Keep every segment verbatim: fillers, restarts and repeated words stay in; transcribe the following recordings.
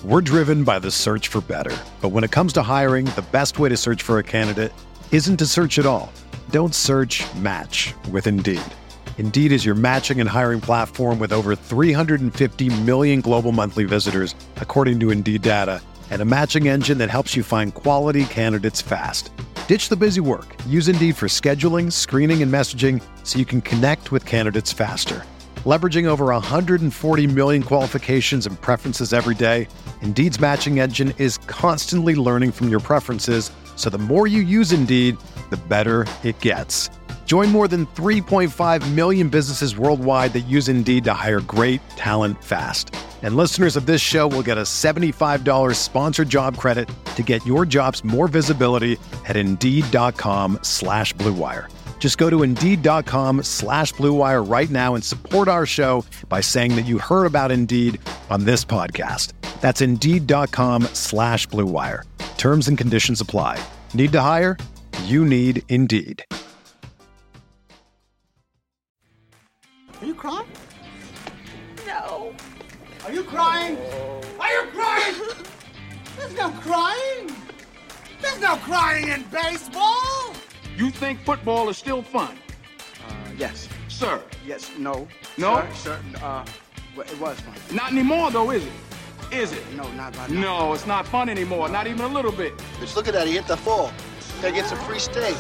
We're driven by the search for better. But when it comes to hiring, the best way to search for a candidate isn't to search at all. Don't search, match with Indeed. Indeed is your matching and hiring platform with over three hundred fifty million global monthly visitors, according to Indeed data, and a matching engine that helps you find quality candidates fast. Ditch the busy work. Use Indeed for scheduling, screening, and messaging so you can connect with candidates faster. Leveraging over one hundred forty million qualifications and preferences every day, Indeed's matching engine is constantly learning from your preferences, so the more you use Indeed, the better it gets. Join more than three point five million businesses worldwide that use Indeed to hire great talent fast. And listeners of this show will get a seventy-five dollars sponsored job credit to get your jobs more visibility at Indeed.com slash Blue Wire. Just go to Indeed.com slash Blue Wire right now and support our show by saying that you heard about Indeed on this podcast. That's Indeed.com slash Blue Wire. Terms and conditions apply. Need to hire? You need Indeed. Are you crying? No. Are you crying? Are you crying? There's no crying. There's no crying in baseball. You think football is still fun? Uh, yes. Sir? Yes, no. No? Sir, sir, uh, well, it was fun. Not anymore, though, is it? Is it? No, not right now. No, it's not fun anymore, not even a little bit. Bitch, look at that, he hit the fall. Gotta get some free steak.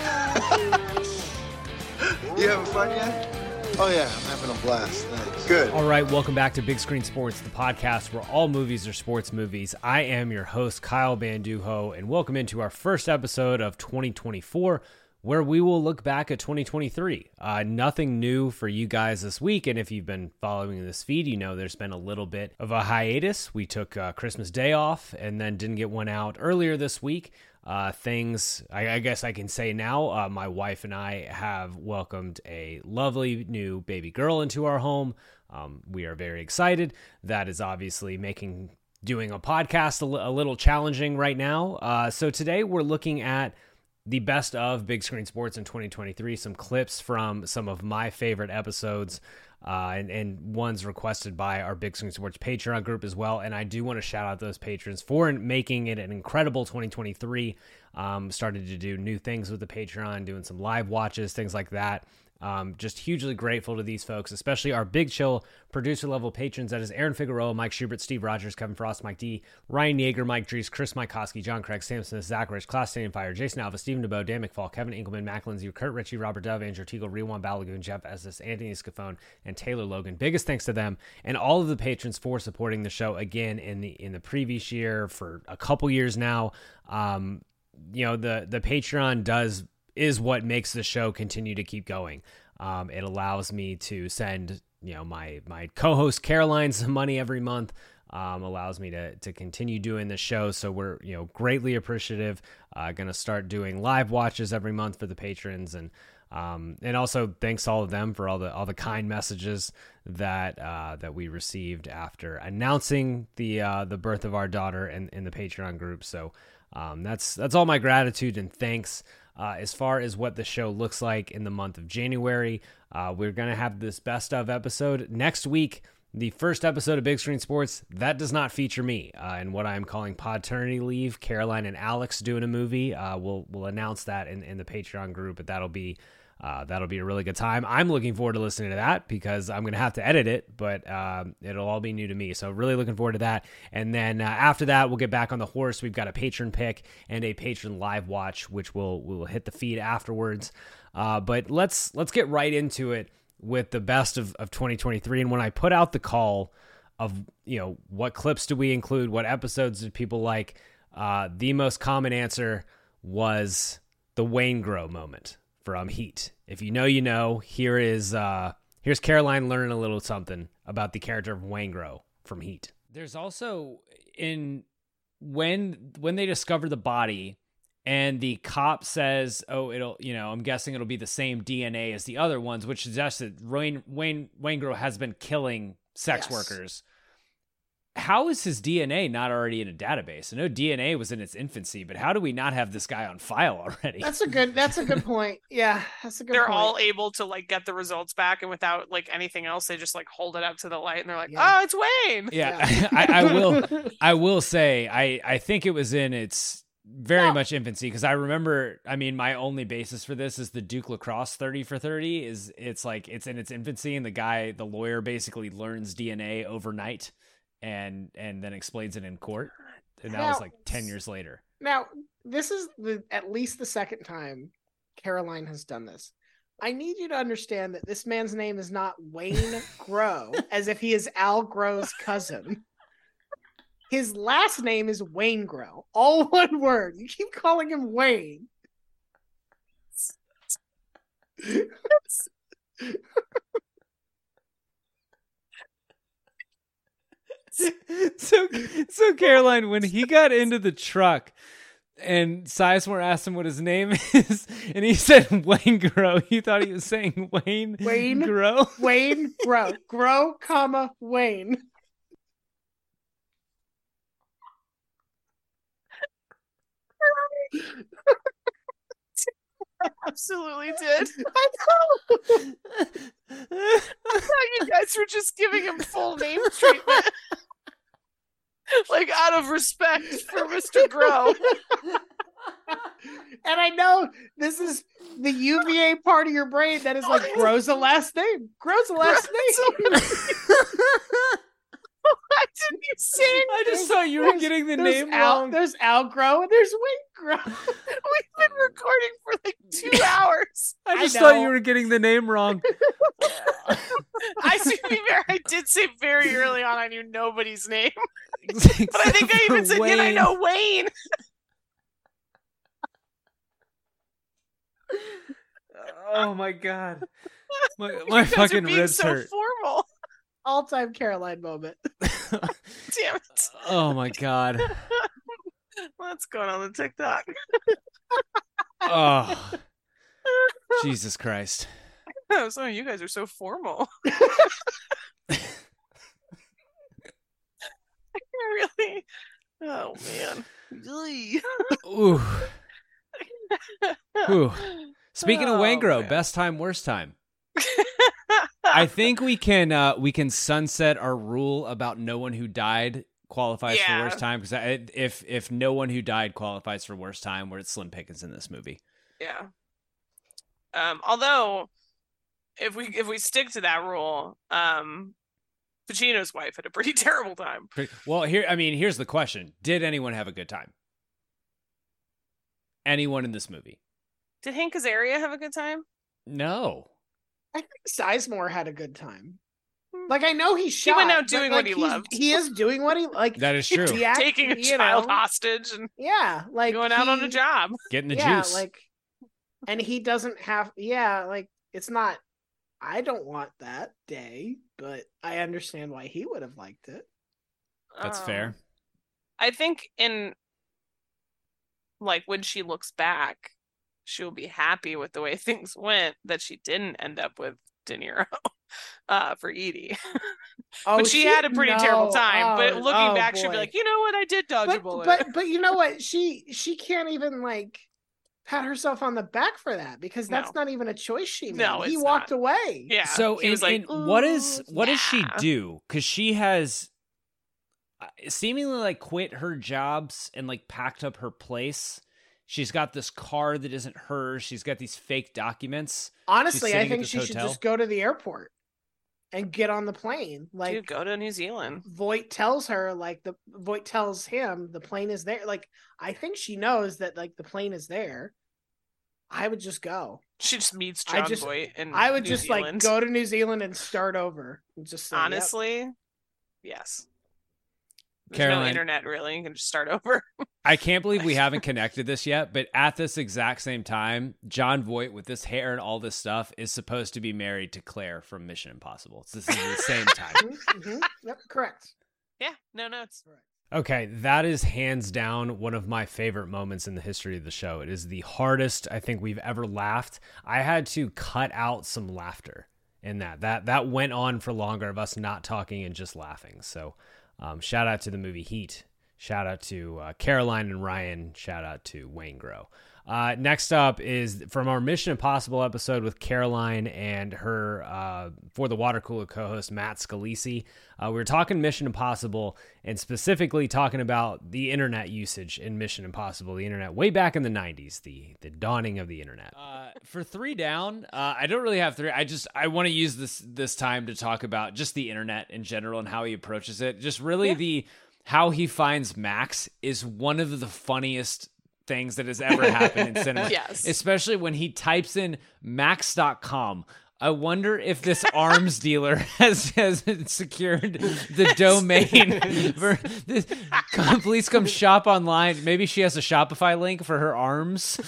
You having fun yet? Oh yeah, I'm having a blast. Thanks. Good. All right, welcome back to Big Screen Sports, the podcast where all movies are sports movies. I am your host, Kyle Banduho, and welcome into our first episode of twenty twenty-four, where we will look back at twenty twenty-three. Uh, nothing new for you guys this week, and if you've been following this feed, you know there's been a little bit of a hiatus. We took uh, Christmas Day off and then didn't get one out earlier this week. Uh, things, I, I guess I can say now, uh, my wife and I have welcomed a lovely new baby girl into our home. Um, we are very excited. That is obviously making doing a podcast a, li- a little challenging right now. Uh, so today we're looking at the best of Big Screen Sports in twenty twenty-three, some clips from some of my favorite episodes, uh, and, and ones requested by our Big Screen Sports Patreon group as well. And I do want to shout out those patrons for making it an incredible twenty twenty-three. Um, started to do new things with the Patreon, doing some live watches, things like that. Um, just hugely grateful to these folks, especially our Big Chill producer level patrons. That is Aaron Figueroa, Mike Schubert, Steve Rogers, Kevin Frost, Mike D, Ryan Yeager, Mike Dries, Chris Mikoski, John Craig, Sam Smith, Zach Rich, Klaus Stadium Fire, Jason Alva, Stephen DeBow, Dan McFall, Kevin Engelman, Mac Lindsay, Kurt Ritchie, Robert Dove, Andrew Teagle, Rewan Balagoon, Jeff Estes, Anthony Scafone, and Taylor Logan. Biggest thanks to them and all of the patrons for supporting the show again in the in the previous year for a couple years now. Um, you know, the the Patreon does is what makes the show continue to keep going. Um, it allows me to send, you know, my, my co-host Caroline some money every month, um, allows me to, to continue doing the show. So we're, you know, greatly appreciative, uh, going to start doing live watches every month for the patrons. And, um, and also thanks all of them for all the, all the kind messages that, uh, that we received after announcing the, uh, the birth of our daughter in, in the Patreon group. So, um, that's, that's all my gratitude and thanks. Uh, as far as what the show looks like in the month of January, uh, we're going to have this best of episode next week. The first episode of Big Screen Sports, that does not feature me uh, and what I'm calling Podternity Leave. Caroline and Alex doing a movie. Uh, we'll we'll announce that in, in the Patreon group, but that'll be uh, that'll be a really good time. I'm looking forward to listening to that because I'm going to have to edit it, but um, it'll all be new to me. So really looking forward to that. And then uh, after that, we'll get back on the horse. We've got a patron pick and a patron live watch, which will will hit the feed afterwards. Uh, but let's let's get right into it with the best of, of twenty twenty-three. And when I put out the call of, you know, what clips do we include, what episodes did people like, uh, the most common answer was the Waingro moment from Heat. If you know, you know. Here is uh, here's Caroline learning a little something about the character of Waingro from Heat. There's also in when when they discover the body and the cop says, "Oh, it'll you know I'm guessing it'll be the same D N A as the other ones," which suggests that Wayne Wayne Waingro has been killing sex Yes. workers. how is his D N A not already in a database? I know D N A was in its infancy, but how do we not have this guy on file already? That's a good. That's a good point. Yeah, that's a good. They're point. all able to like get the results back, and without like anything else, they just like hold it up to the light, and they're like, Yeah. "Oh, it's Wayne." Yeah, I, I will. I will say, I I think it was in its very No. much infancy, because I remember. I mean, my only basis for this is the Duke Lacrosse thirty for thirty. Is it's like it's in its infancy, and the guy, the lawyer, basically learns D N A overnight, and and then explains it in court, and that was Now- like ten years later. Now, this is the at least the second time Caroline has done this. I need you to understand that this man's name is not Wayne Grow, as if he is Al Grow's cousin. His last name is Wayne Grow. All one word. You keep calling him Wayne. so so Caroline, when he got into the truck and Sizemore asked him what his name is, and he said Wayne Grow, he thought he was saying Wayne Wayne Grow. Wayne Grow. Grow, comma, Wayne. Absolutely did. I know. I thought you guys were just giving him full name treatment, like out of respect for Mister Grow. And I know this is the U V A part of your brain that is like, Grow's a last name. Grow's a last name. Why didn't you say it? I just thought you were There's- getting the there's name Al, wrong. There's Al Grow and there's Wayne Grow. We've been recording for like two hours. I just I thought know. you were getting the name wrong. I see. To be fair, I did say very early on I knew nobody's name, but I think I even said, "Yeah, I know Wayne." Oh my god, my, You my guys are fucking being ribs so hurt. formal. All-time Caroline moment. Damn it! Oh my god. What's going on with TikTok? Oh, Jesus Christ. Oh, sorry, you guys are so formal. I really. Oh man. Ooh. Ooh. Speaking of Oh, Wangro, man. best time, worst time. I think we can uh, we can sunset our rule about no one who died qualifies Yeah. for worst time, because if if no one who died qualifies for worst time, we're at Slim Pickens in this movie. Yeah. Um, although, if we if we stick to that rule, um, Pacino's wife had a pretty terrible time. Well, here I mean, here's the question: did anyone have a good time? Anyone in this movie? Did Hank Azaria have a good time? No. I think Sizemore had a good time. Like, I know he's shot. He went out but, doing like, what he he's- loved. He is doing what he like. That is true. he act- Taking a you child know, hostage and Yeah, like going out on a he- job. Getting the yeah, juice. like, and he doesn't have. Yeah, like it's not. I don't want that day, but I understand why he would have liked it. That's Um, fair. I think in like when she looks back, she'll be happy with the way things went that she didn't end up with De Niro uh, for Edie. Oh, but she, had a pretty no. terrible time. but Oh, looking oh, back, she'll be boy. like, you know what? I did dodge a but, bullet. but but you know what? She she can't even like pat herself on the back for that because that's No. not even a choice she made. No, he it's walked not. away. yeah. So he in, was like, in- what is "Ooh, what does she yeah." do? Because she has uh, seemingly like quit her jobs and like packed up her place. She's got this car that isn't hers. She's got these fake documents. Honestly, I sitting at think this she should hotel? just go to the airport and get on the plane. Like Dude, go to New Zealand. Voight tells her, like the Voight tells him the plane is there. Like I think she knows that like the plane is there. I would just go. She just meets I John just- Voight and I would New just like Zealand. go to New Zealand and start over. And just say, yep. Honestly, yes. There's Caroline- no internet really. You can just start over. I can't believe we haven't connected this yet, but at this exact same time, John Voight with this hair and all this stuff is supposed to be married to Claire from Mission Impossible. It's this is the same time. Mhm, mhm. Yep, correct. Yeah, no, no, it's Okay, that is hands down one of my favorite moments in the history of the show. It is the hardest I think we've ever laughed. I had to cut out some laughter in that. That that went on for longer of us not talking and just laughing. So Um, shout out to the movie Heat. Shout out to uh, Caroline and Ryan. Shout out to Wayne Grow. Uh, next up is from our Mission Impossible episode with Caroline and her uh, For the Water Cooler co-host Matt Scalisi. Uh, we were talking Mission Impossible and specifically talking about the internet usage in Mission Impossible, the internet way back in the nineties, the the dawning of the internet. Uh, for three down, uh, I don't really have three. I just I want to use this this time to talk about just the internet in general and how he approaches it. Just really yeah. the how he finds Max is one of the funniest things that has ever happened in cinema. Yes. Especially when he types in max dot com. I wonder if this arms dealer has has secured the domain for this. Come, please come shop online. Maybe she has a Shopify link for her arms.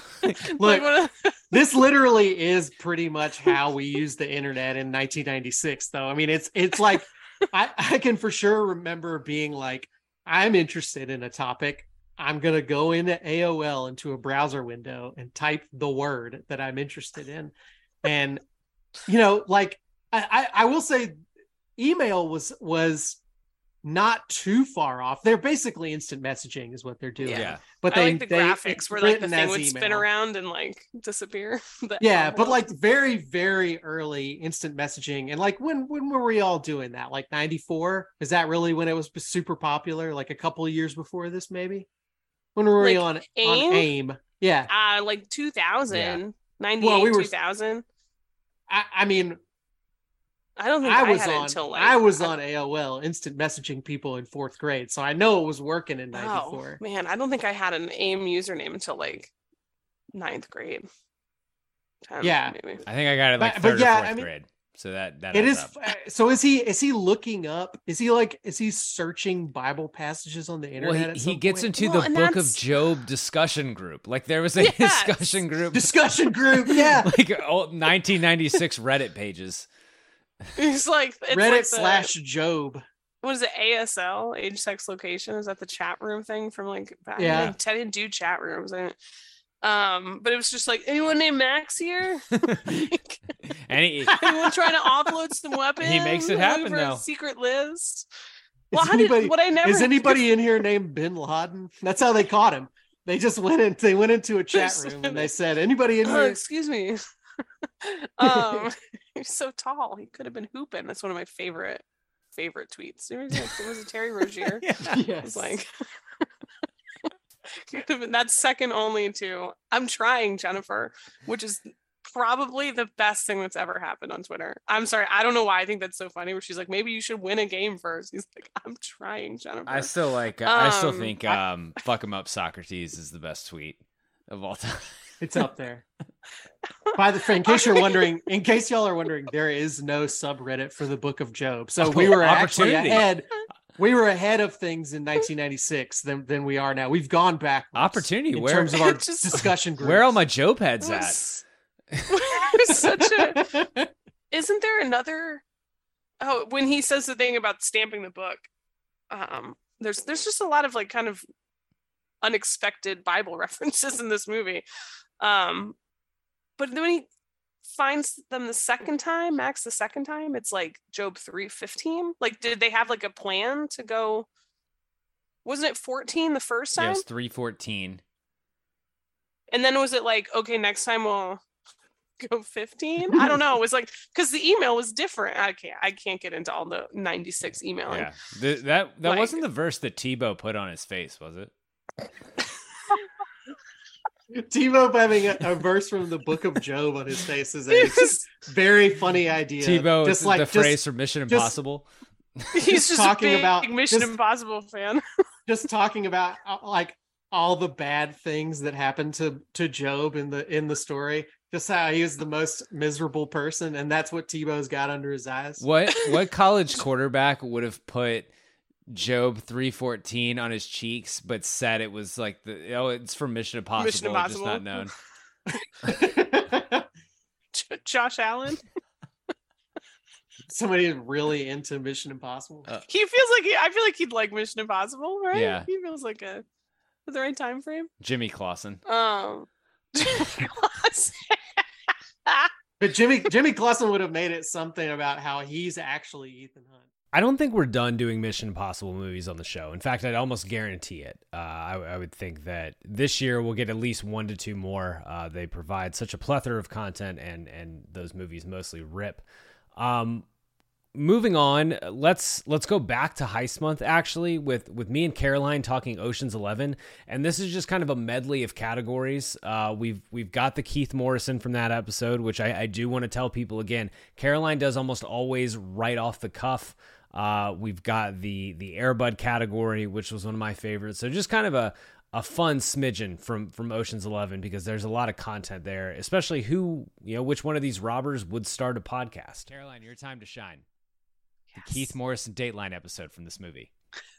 Look, this literally is pretty much how we used the internet in nineteen ninety-six, though. I mean, it's it's like I, I can for sure remember being like, I'm interested in a topic. I'm going to go into A O L into a browser window and type the word that I'm interested in. And, you know, like I, I, I will say email was, was not too far off. They're basically instant messaging is what they're doing. Yeah. But I they, like the they, graphics where like the thing would email. spin around and like disappear. Yeah, but like very, very early instant messaging. And like when when were we all doing that? Like ninety-four? Is that really when it was super popular? Like a couple of years before this, maybe? When were we like on AIM? on AIM? Yeah. Uh like two thousand. Yeah. ninety-eight, well, we were, two thousand. I, I mean I don't think I I, was had on it until like I was I, on A O L instant messaging people in fourth grade, so I know it was working in ninety-four. Oh, man, I don't think I had an AIM username until like ninth grade. tenth, Yeah, maybe. I think I got it like but, third but yeah, or fourth I mean, grade. So that that it adds is. up. So is he? Is he looking up? Is he like? Is he searching Bible passages on the internet? Well, at he, some he gets point? into Well, the and Book that's- of Job discussion group. Like there was a Yes. discussion group, discussion group. Yeah, like old nineteen ninety-six Reddit pages. It's like it's Reddit like the, slash Job. what is it? A S L, age, sex, location. Is that the chat room thing from like back? Yeah. Like, I didn't do chat rooms. I didn't, um, but it was just like, anyone named Max here? Like, And he, anyone trying to offload some weapons? He makes it happen, for a though. secret list. Well, Is how anybody, did what I never is anybody in here named Bin Laden? That's how they caught him. They just went in. They went into a chat room and they said, "Anybody in Oh, here?" excuse me. um, he's so tall. He could have been hooping. That's one of my favorite favorite tweets. There was, like, there was a Terry Rozier. It Yes. was like, could have been, that's second only to "I'm trying, Jennifer," which is probably the best thing that's ever happened on Twitter. I'm sorry, I don't know why I think that's so funny. Where she's like, maybe you should win a game first. He's like, "I'm trying, Jennifer." I still like. I still Um, think um, "fuck him up, Socrates" is the best tweet of all time. It's up there. By the in case you're wondering, in case y'all are wondering, there is no subreddit for the Book of Job. So we were actually Opportunity. ahead. We were ahead of things in nineteen ninety-six than, than we are now. We've gone back Opportunity. in Where terms of our Just- discussion groups. where are all my Job heads It at? was- it was such a isn't there another oh when he says the thing about stamping the book, um there's there's just a lot of like kind of unexpected Bible references in this movie, um but then when he finds them the second time, Max the second time, it's like Job three fifteen. Like, did they have like a plan to go? Wasn't it fourteen the first time? Yes, three fourteen. And then was it like, okay, next time we'll go fifteen? I don't know. It was like, because the email was different. I can't I can't get into all the ninety-six emailing. Yeah, the, that that Like- wasn't the verse that Tebow put on his face, was it? Tebow having a, a verse from the Book of Job on his face is a It was- very funny idea. Tebow, just is like the just, phrase from Mission just- Impossible. He's just talking a big about- Mission just- Impossible fan. just talking about uh, like all the bad things that happened to to Job in the in the story. Just how he was the most miserable person, and that's what Tebow's got under his eyes. What what college quarterback would have put Job three fourteen on his cheeks, but said it was like the oh it's from Mission Impossible, Mission Impossible. just not known. J- Josh Allen. Somebody is really into Mission Impossible. Uh, He feels like he, I feel like he'd like Mission Impossible, right? Yeah. He feels like a the right time frame. Jimmy Clausen. Um. But Jimmy Jimmy Clausen would have made it something about how he's actually Ethan Hunt. I don't think we're done doing Mission Impossible movies on the show. In fact, I'd almost guarantee it. Uh, I, I would think that this year we'll get at least one to two more. Uh, they provide such a plethora of content, and and those movies mostly rip. Um, moving on, let's let's go back to Heist Month, actually, with, with me and Caroline talking Ocean's Eleven. And this is just kind of a medley of categories. Uh, we've we've got the Keith Morrison from that episode, which I, I do want to tell people again. Caroline does almost always right off the cuff. Uh, we've got the the Air Bud category, which was one of my favorites. So just kind of a, a fun smidgen from from Ocean's Eleven, because there's a lot of content there, especially who, you know, which one of these robbers would start a podcast. Caroline, your time to shine. Yes. The Keith Morrison Dateline episode from this movie.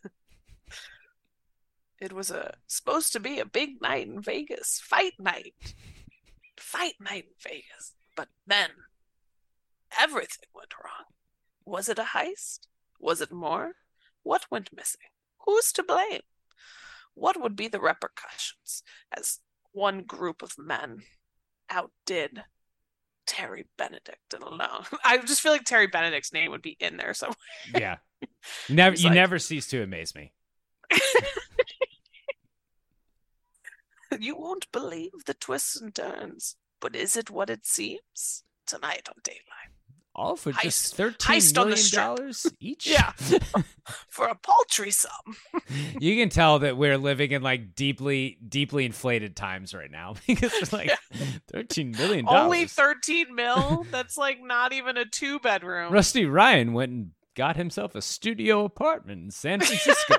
It was a supposed to be a big night in Vegas, fight night, fight night in Vegas. But then everything went wrong. Was it a heist? Was it more? What went missing? Who's to blame? What would be the repercussions as one group of men outdid Terry Benedict alone? I just feel like Terry Benedict's name would be in there somewhere. Yeah. Never, you like, never cease to amaze me. You won't believe the twists and turns, but is it what it seems? Tonight on Dateline. All for Heist- just thirteen heist on the million strip. dollars each. Yeah. For a paltry sum. You can tell that we're living in like deeply, deeply inflated times right now, because it's like thirteen million dollars. Only thirteen mil? That's like not even a two bedroom. Rusty Ryan went and got himself a studio apartment in San Francisco.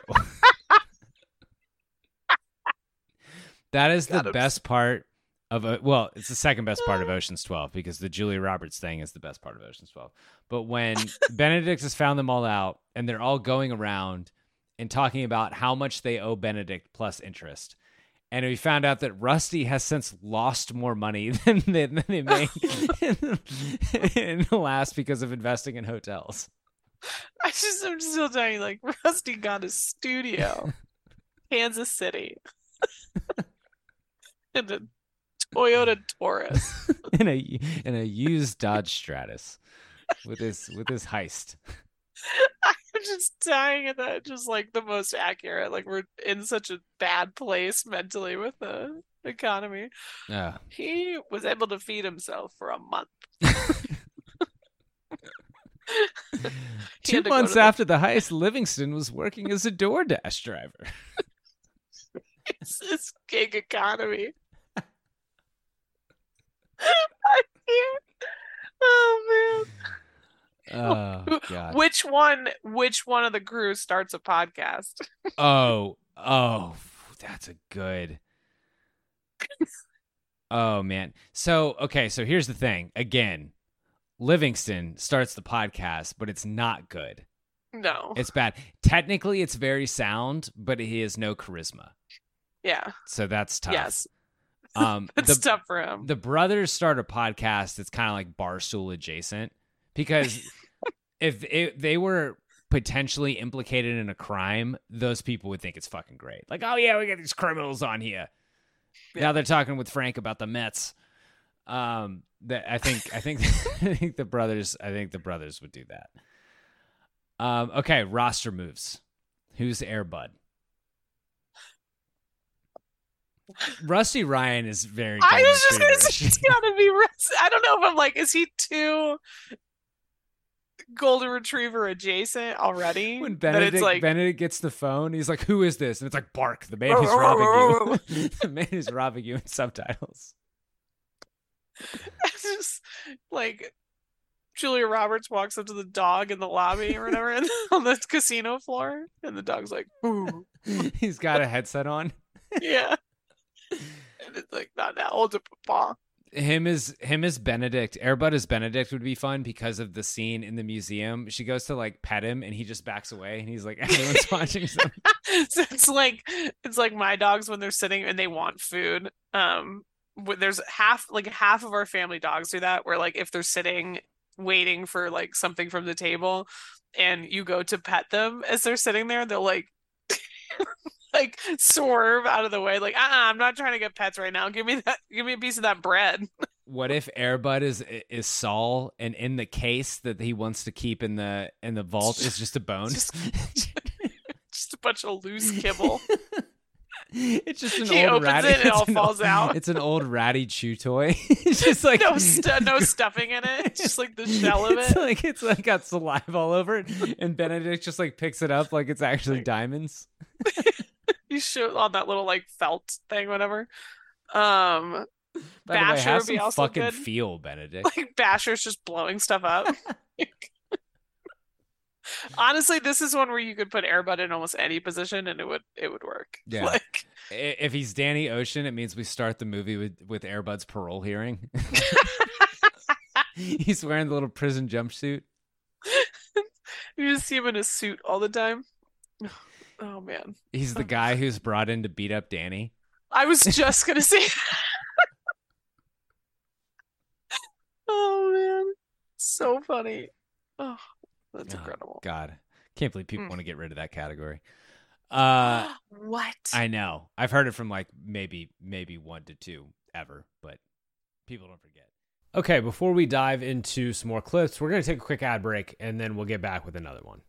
That is the Got him. best part of a, well, it's the second best part of Ocean's twelve, because the Julia Roberts thing is the best part of Ocean's twelve. But when Benedict has found them all out and they're all going around and talking about how much they owe Benedict plus interest, and we found out that Rusty has since lost more money than they, than they made in, in the last because of investing in hotels. I just, I'm still telling you, like, Rusty got a studio, Kansas City, and a Toyota Taurus, in a in a used Dodge Stratus with his with his heist. I'm just dying at that. Just like the most accurate. Like, we're in such a bad place mentally with the economy. Yeah. He was able to feed himself for a month. He Two had to go months to the- after the heist, Livingston was working as a DoorDash driver. It's this gig economy. I can't. Oh man. Oh God. Which one? Which one of the crew starts a podcast? Oh, oh, that's a good. Oh man. So okay, so here's the thing. Again, Livingston starts the podcast, but it's not good. No. It's bad. Technically, it's very sound, but he has no charisma. Yeah. So that's tough. Yes. Um, It's the, tough for him. The brothers start a podcast that's kind of like Barstool adjacent, because if it, they were potentially implicated in a crime, those people would think it's fucking great. Like, oh yeah, we got these criminals on here. Yeah. Now they're talking with Frank about the Mets. Um, that I think, I think, I think the brothers, I think the brothers would do that. Um, okay, roster moves. Who's Air Bud? Rusty Ryan is very. I was just golden gonna say it's gotta be Rusty. I don't know if I'm like, is he too golden retriever adjacent already? When That Benedict, it's like, Benedict gets the phone, he's like, "Who is this?" And it's like, "Bark, the man who's robbing you." The man who's robbing you in subtitles. it's just like Julia Roberts walks up to the dog in the lobby or whatever and, on the casino floor, and the dog's like, "Ooh." He's got a headset on. Yeah. And it's like, not now, hold up, Papa. Him as him as Benedict, Air Bud as Benedict would be fun because of the scene in the museum. She goes to like pet him, and he just backs away, and he's like, everyone's watching something. So it's like it's like my dogs when they're sitting and they want food. Um, wh- there's half like half of our family dogs do that. Where like if they're sitting waiting for like something from the table, and you go to pet them as they're sitting there, they'll like. Like swerve out of the way, like, uh-uh, I'm not trying to get pets right now. Give me that, give me a piece of that bread. what if Airbud is is Saul, and in the case that he wants to keep in the in the vault is just a bone? Just, just a bunch of loose kibble. It's just an he old opens ratty. it, it all it's an falls old, out. It's an old ratty chew toy. It's just like no, stu- no stuffing in it. It's just like the shell of it's it. like it's like got saliva all over it, and Benedict just like picks it up like it's actually diamonds. You shoot on that little like felt thing, whatever. Um, By the way, Basher have would be some also fucking good. feel, Benedict. Like Basher's just blowing stuff up. Honestly, this is one where you could put Airbud in almost any position and it would it would work. Yeah. Like, I- if he's Danny Ocean, it means we start the movie with with Airbud's parole hearing. He's wearing the little prison jumpsuit. you just see him in a suit all the time. Oh man. He's the guy who's brought in to beat up Danny. I was just gonna say oh man. So funny. Oh, that's Oh, incredible. God. Can't believe people Mm. want to get rid of that category. Uh What? I know. I've heard it from like maybe maybe one to two ever, but people don't forget. Okay, before we dive into some more clips, we're going to take a quick ad break, and then we'll get back with another one.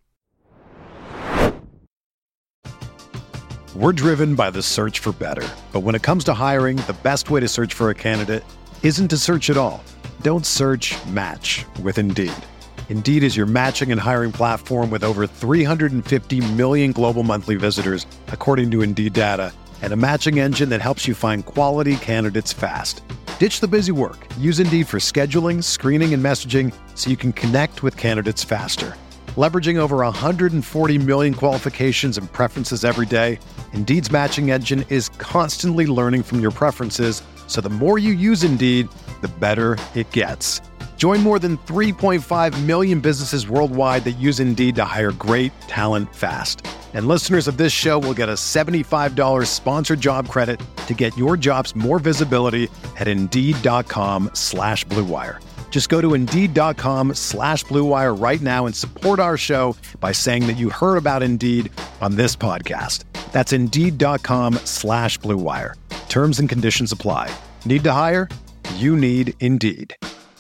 We're driven by the search for better. But when it comes to hiring, the best way to search for a candidate isn't to search at all. Don't search, match with Indeed. Indeed is your matching and hiring platform with over three hundred fifty million global monthly visitors, according to Indeed data, and a matching engine that helps you find quality candidates fast. Ditch the busy work. Use Indeed for scheduling, screening, and messaging so you can connect with candidates faster. Leveraging over one hundred forty million qualifications and preferences every day, Indeed's matching engine is constantly learning from your preferences, so the more you use Indeed, the better it gets. Join more than three point five million businesses worldwide that use Indeed to hire great talent fast. And listeners of this show will get a seventy-five dollars sponsored job credit to get your jobs more visibility at Indeed.com slash Blue Wire. Just go to Indeed.com slash Blue Wire right now and support our show by saying that you heard about Indeed on this podcast. That's Indeed.com slash Blue Wire. Terms and conditions apply. Need to hire? You need Indeed.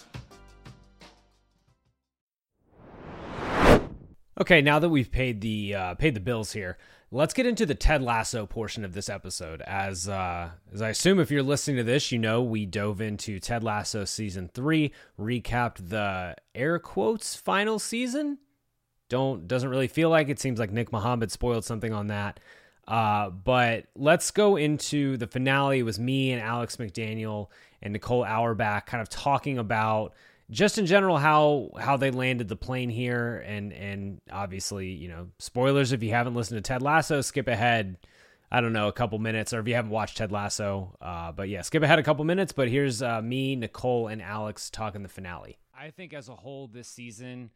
Okay, now that we've paid the uh, paid the bills here, let's get into the Ted Lasso portion of this episode. As uh, as I assume if you're listening to this, you know we dove into Ted Lasso season three, recapped the air quotes final season. Don't doesn't really feel like it. Seems like Nick Mohammed spoiled something on that. Uh, but let's go into the finale. It was me and Alex McDaniel and Nicole Auerbach kind of talking about just in general how how they landed the plane here, and and obviously, you know, spoilers if you haven't listened to Ted Lasso, skip ahead, I don't know, a couple minutes, or if you haven't watched Ted Lasso, uh, but yeah, skip ahead a couple minutes, but here's uh, me, Nicole, and Alex talking the finale. I think as a whole this season,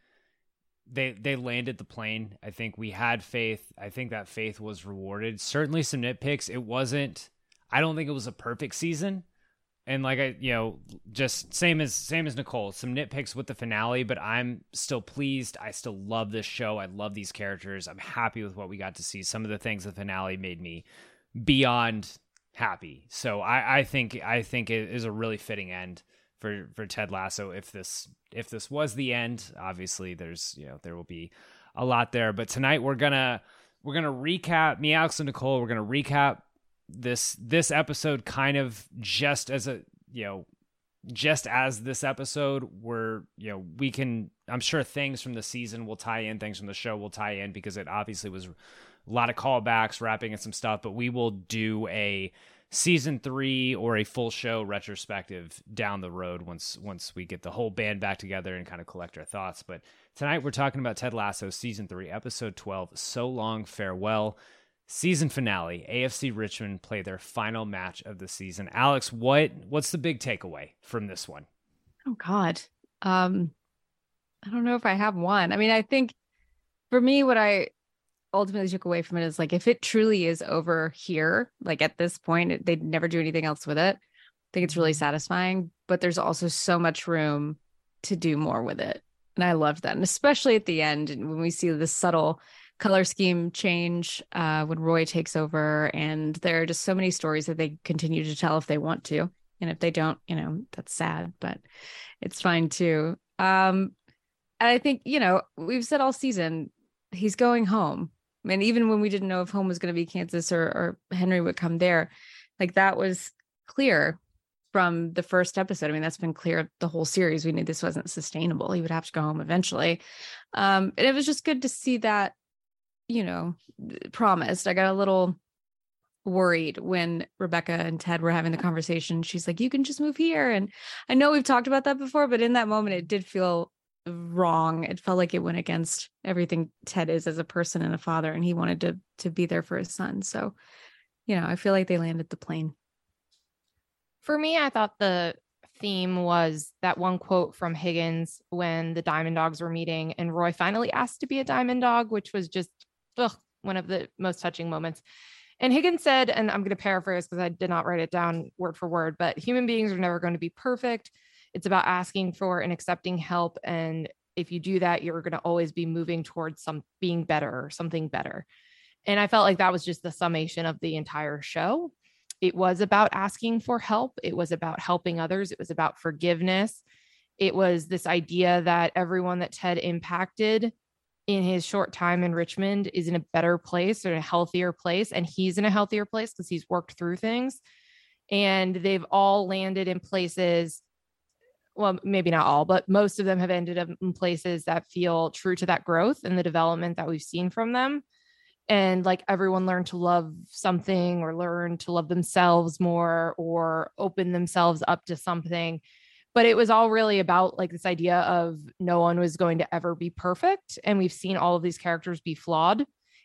they they landed the plane. I think we had faith. I think that faith was rewarded. Certainly some nitpicks. It wasn't, I don't think it was a perfect season. And like I, you know, just same as same as Nicole, some nitpicks with the finale, but I'm still pleased. I still love this show. I love these characters. I'm happy with what we got to see. Some of the things the finale made me beyond happy. So I, I think I think it is a really fitting end for for Ted Lasso. If this if this was the end, obviously there's you know there will be a lot there. But tonight we're gonna we're gonna recap. Me, Alex, and Nicole. We're gonna recap this this episode kind of just as a you know just as this episode where you know we can I'm sure things from the season will tie in, things from the show will tie in, because it obviously was a lot of callbacks, wrapping in some stuff, but we will do a season three or a full show retrospective down the road once once we get the whole band back together and kind of collect our thoughts. But tonight we're talking about Ted Lasso season three, episode twelve, So Long, Farewell. Season finale, A F C Richmond play their final match of the season. Alex, what what's the big takeaway from this one? Oh God. Um, I don't know if I have one. I mean, I think for me, what I ultimately took away from it is like, if it truly is over here, like at this point, it, they'd never do anything else with it. I think it's really satisfying, but there's also so much room to do more with it. And I loved that. And especially at the end, and when we see this subtle color scheme change uh, when Roy takes over, and there are just so many stories that they continue to tell if they want to. And if they don't, you know, that's sad, but it's fine too. Um, and I think, you know, we've said all season, he's going home. And even when we didn't know if home was going to be Kansas or, or Henry would come there, like that was clear from the first episode. I mean, that's been clear the whole series. We knew this wasn't sustainable. He would have to go home eventually. Um, and it was just good to see that, you know, promised. I got a little worried when Rebecca and Ted were having the conversation. She's like, you can just move here. And I know we've talked about that before, but in that moment, it did feel wrong. It felt like it went against everything Ted is as a person and a father, and he wanted to to be there for his son. So, you know, I feel like they landed the plane. For me, I thought the theme was that one quote from Higgins when the Diamond Dogs were meeting and Roy finally asked to be a Diamond Dog, which was just ugh, one of the most touching moments. And Higgins said, and I'm going to paraphrase because I did not write it down word for word, but human beings are never going to be perfect. It's about asking for and accepting help. And if you do that, you're going to always be moving towards some being better or something better. And I felt like that was just the summation of the entire show. It was about asking for help. It was about helping others. It was about forgiveness. It was this idea that everyone that Ted impacted in his short time in Richmond is in a better place or a healthier place. And he's in a healthier place because he's worked through things. And they've all landed in places, well, maybe not all, but most of them have ended up in places that feel true to that growth and the development that we've seen from them. And like everyone learned to love something or learn to love themselves more or open themselves up to something. But it was all really about like this idea of no one was going to ever be perfect. And we've seen all of these characters be flawed,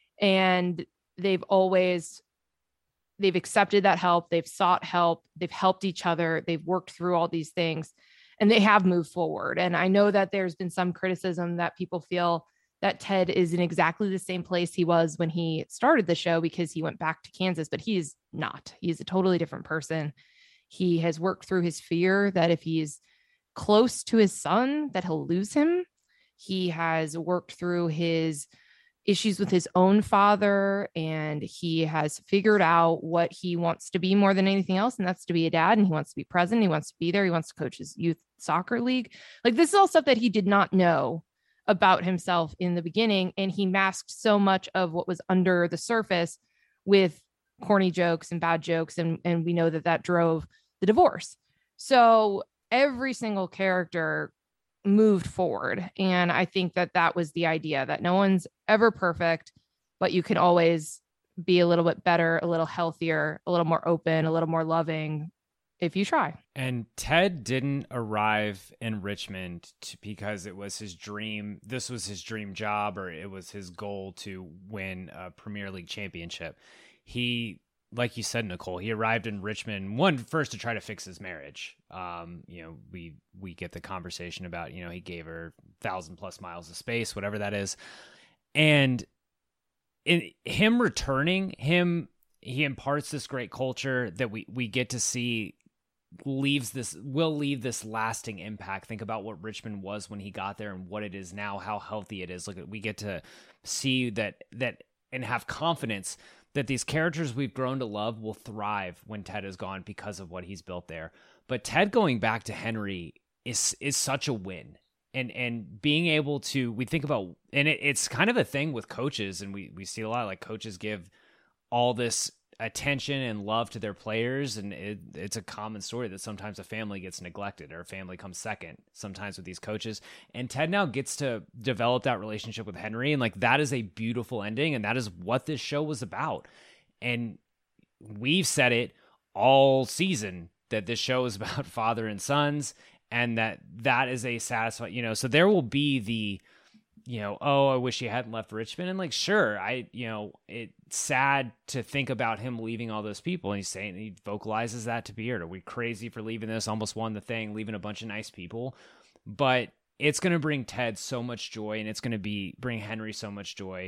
and they've always, they've accepted that help. They've sought help. They've helped each other. They've worked through all these things, and they have moved forward. And I know that there's been some criticism that people feel that Ted is in exactly the same place he was when he started the show because he went back to Kansas, but he's not. He's a totally different person. He has worked through his fear that if he's close to his son, that he'll lose him. He has worked through his issues with his own father, and he has figured out what he wants to be more than anything else. And that's to be a dad. And he wants to be present. He wants to be there. He wants to coach his youth soccer league. Like this is all stuff that he did not know about himself in the beginning. And he masked so much of what was under the surface with corny jokes and bad jokes. And, and we know that that drove the divorce. So every single character moved forward. And I think that that was the idea, that no one's ever perfect, but you can always be a little bit better, a little healthier, a little more open, a little more loving if you try. And Ted didn't arrive in Richmond to, because it was his dream. This was his dream job, or it was his goal to win a Premier League championship. He, like you said, Nicole, he arrived in Richmond, one, first to try to fix his marriage. Um, you know, we, we get the conversation about, you know, he gave her thousand plus miles of space, whatever that is. And in him returning, him, he imparts this great culture that we, we get to see leaves this, will leave this lasting impact. Think about what Richmond was when he got there and what it is now, how healthy it is. Look at, we get to see that, that, and have confidence that these characters we've grown to love will thrive when Ted is gone because of what he's built there. But Ted going back to Henry is, is such a win. And, and being able to, we think about, and it, it's kind of a thing with coaches, and we, we see a lot, like coaches give all this attention and love to their players, and it, it's a common story that sometimes a family gets neglected or a family comes second sometimes with these coaches. And Ted now gets to develop that relationship with Henry, and like that is a beautiful ending, and that is what this show was about. And we've said it all season that this show is about father and sons, and that that is a satisfying, you know, so there will be the, you know, oh, I wish he hadn't left Richmond. And like, sure, I, you know, it's sad to think about him leaving all those people. And he's saying, he vocalizes that to Beard. Are we crazy for leaving this? Almost won the thing, leaving a bunch of nice people. But it's going to bring Ted so much joy, and it's going to be bring Henry so much joy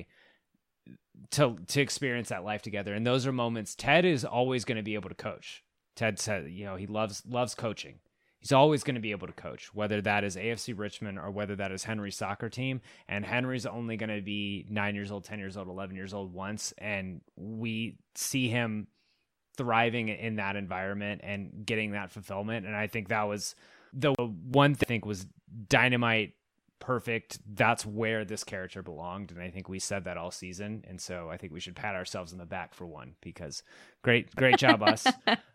to to experience that life together. And those are moments Ted is always going to be able to coach. Ted said, you know, he loves loves coaching. He's always going to be able to coach, whether that is A F C Richmond or whether that is Henry's soccer team. And Henry's only going to be nine years old, ten years old, eleven years old once. And we see him thriving in that environment and getting that fulfillment. And I think that was the one thing I think was Dynamite perfect. That's where this character belonged. And I think we said that all season. And so I think we should pat ourselves on the back for one, because great, great job, us.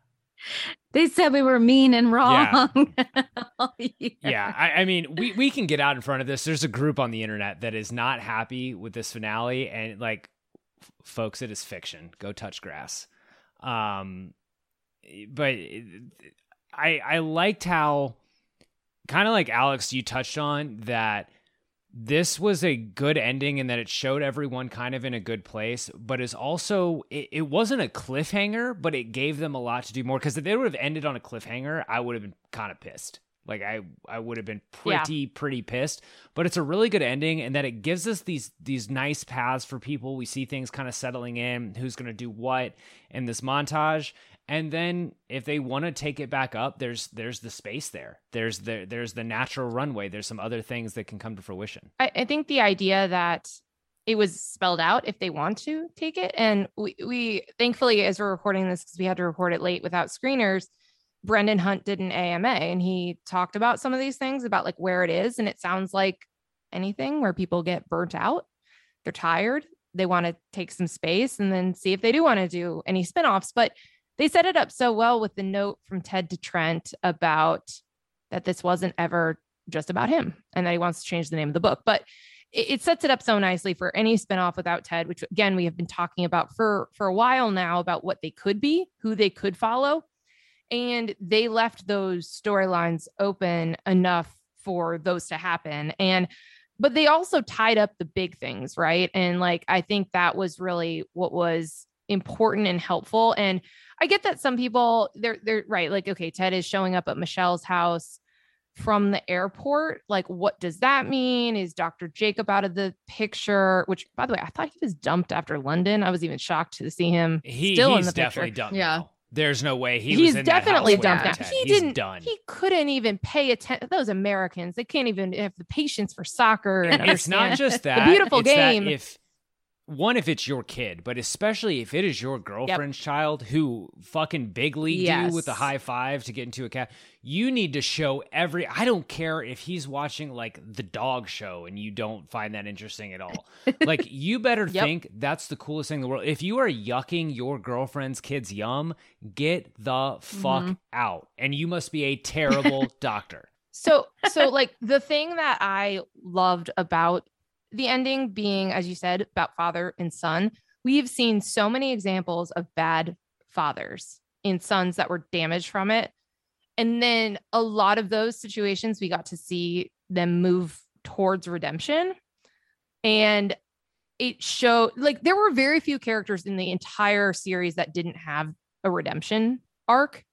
They said we were mean and wrong. Yeah, yeah. I, I mean, we, we can get out in front of this. There's a group on the internet that is not happy with this finale. And like, f- folks, it is fiction. Go touch grass. Um, but I, I liked how, kind of like Alex, you touched on that this was a good ending and that it showed everyone kind of in a good place, but is also, it, it wasn't a cliffhanger, but it gave them a lot to do more. Because if they would have ended on a cliffhanger, I would have been kind of pissed. Like I, I would have been pretty, yeah. pretty pissed. But it's a really good ending, and that it gives us these these nice paths for people. We see things kind of settling in, who's going to do what in this montage. And then if they want to take it back up, there's there's the space there. There's the there's the natural runway. There's some other things that can come to fruition. I, I think the idea that it was spelled out if they want to take it. And we, we thankfully, as we're recording this, because we had to record it late without screeners, Brendan Hunt did an A M A and he talked about some of these things, about like where it is. And it sounds like anything where people get burnt out. They're tired. They want to take some space and then see if they do want to do any spinoffs. But they set it up so well with the note from Ted to Trent about that this wasn't ever just about him and that he wants to change the name of the book. But it, it sets it up so nicely for any spinoff without Ted, which again, we have been talking about for, for a while now about what they could be, who they could follow. And they left those storylines open enough for those to happen. And, but they also tied up the big things, right? And like, I think that was really what was important and helpful. And I get that some people they're, they're right. Like, okay, Ted is showing up at Michelle's house from the airport. Like, what does that mean? Is Doctor Jacob out of the picture? Which, by the way, I thought he was dumped after London. I was even shocked to see him he, still he's in the definitely picture. dumped. Yeah. Now. There's no way he he's was in definitely that house dumped now. Ted. He He's didn't. done. He couldn't even pay attention. Those Americans, they can't even have the patience for soccer. And it's not just that. A beautiful it's game. That if one, if it's your kid, but especially if it is your girlfriend's yep. child who fucking big leagued yes. you with a high five to get into a cat, you need to show every, I don't care if he's watching like the dog show and you don't find that interesting at all. Like, you better yep. think that's the coolest thing in the world. If you are yucking your girlfriend's kid's yum, get the fuck mm-hmm. out. And you must be a terrible doctor. So, so like the thing that I loved about the ending being, as you said, about father and son, we've seen so many examples of bad fathers in sons that were damaged from it. And then a lot of those situations, we got to see them move towards redemption. And it showed, like, there were very few characters in the entire series that didn't have a redemption arc.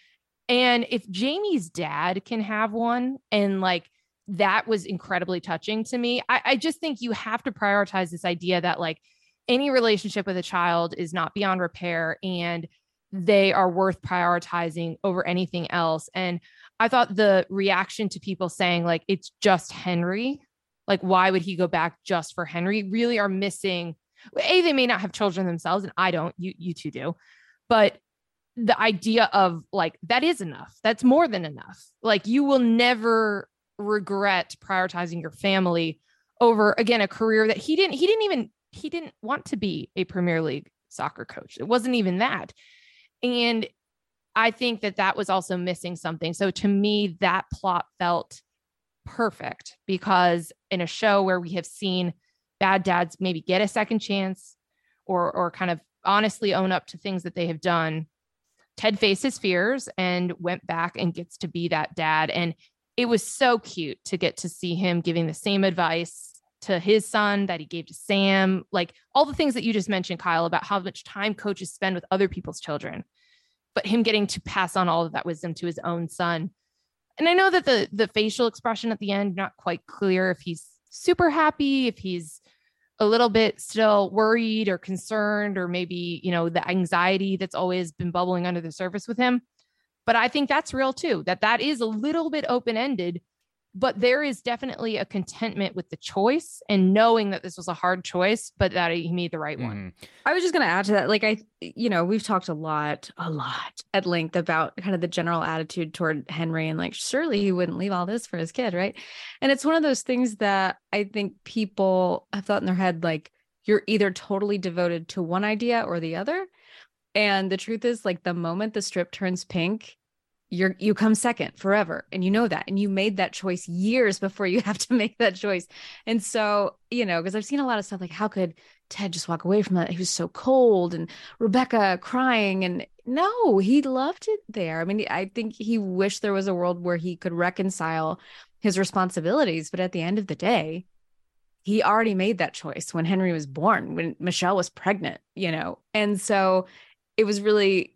And if Jamie's dad can have one, and like, that was incredibly touching to me. I, I just think you have to prioritize this idea that like any relationship with a child is not beyond repair and they are worth prioritizing over anything else. And I thought the reaction to people saying like, it's just Henry, like, why would he go back just for Henry, really are missing. A, they may not have children themselves, and I don't, you, you two do, but the idea of like, that is enough. That's more than enough. Like, you will never regret prioritizing your family over, again, a career that he didn't, he didn't even, he didn't want to be a Premier League soccer coach. It wasn't even that. And I think that that was also missing something. So to me, that plot felt perfect, because in a show where we have seen bad dads maybe get a second chance or, or kind of honestly own up to things that they have done, Ted faced his fears and went back and gets to be that dad. And it was so cute to get to see him giving the same advice to his son that he gave to Sam, like all the things that you just mentioned, Kyle, about how much time coaches spend with other people's children, but him getting to pass on all of that wisdom to his own son. And I know that the, the facial expression at the end, not quite clear if he's super happy, if he's a little bit still worried or concerned, or maybe, you know, the anxiety that's always been bubbling under the surface with him. But I think that's real too, that that is a little bit open-ended. but there is definitely a contentment with the choice and knowing that this was a hard choice, but that he made the right one. I was just going to add to that. Like, I, you know, we've talked a lot, a lot at length about kind of the general attitude toward Henry and like, surely he wouldn't leave all this for his kid. Right. And it's one of those things that I think people have thought in their head, like, you're either totally devoted to one idea or the other. And the truth is, like, the moment the strip turns pink, you're you come second forever, and you know that, and you made that choice years before you have to make that choice. And so, you know, because I've seen a lot of stuff like, how could Ted just walk away from that? He was so cold, and Rebecca crying, and no, he loved it there. I mean, I think he wished there was a world where he could reconcile his responsibilities, but at the end of the day, he already made that choice when Henry was born, when Michelle was pregnant, you know. And so it was really,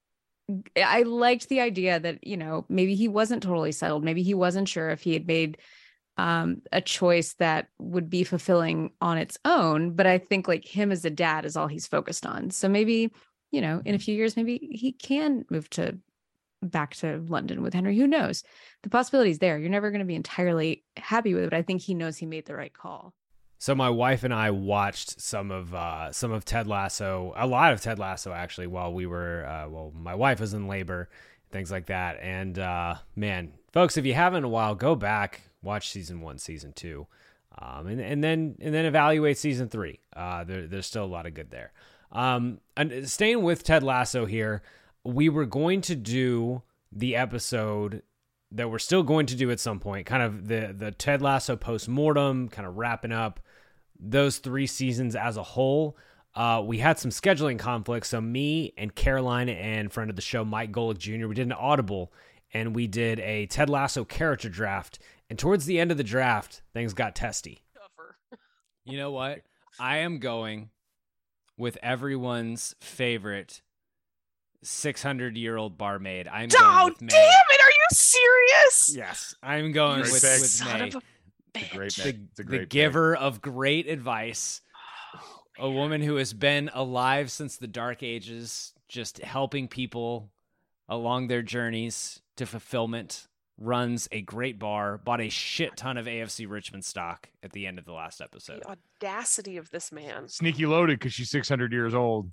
I liked the idea that, you know, maybe he wasn't totally settled. Maybe he wasn't sure if he had made um, a choice that would be fulfilling on its own. But I think like him as a dad is all he's focused on. So maybe, you know, in a few years, maybe he can move to back to London with Henry. Who knows? The possibility's there. You're never going to be entirely happy with it. But I think he knows he made the right call. So my wife and I watched some of uh, some of Ted Lasso, a lot of Ted Lasso actually, while we were, uh, well, my wife was in labor, things like that. And uh, man, folks, if you haven't in a while, go back, watch season one, season two, um, and and then and then evaluate season three. Uh, there, there's still a lot of good there. Um, and staying with Ted Lasso here, we were going to do the episode that we're still going to do at some point, kind of the the Ted Lasso post-mortem, kind of wrapping up those three seasons as a whole. Uh, we had some scheduling conflicts, so me and Caroline and friend of the show, Mike Golick Junior, we did an audible, and we did a Ted Lasso character draft, and towards the end of the draft, things got testy. You know what? I am going with everyone's favorite six hundred year old barmaid. I'm going oh, with May. Damn it! Are you serious? Yes, I'm going You with, sick with son May. of a It's a great The, pick. It's a the great pick. giver of great advice. A woman who has been alive since the dark ages, just helping people along their journeys to fulfillment, runs a great bar, bought a shit ton of A F C Richmond stock at the end of the last episode. The audacity of this man. Sneaky loaded because she's six hundred years old.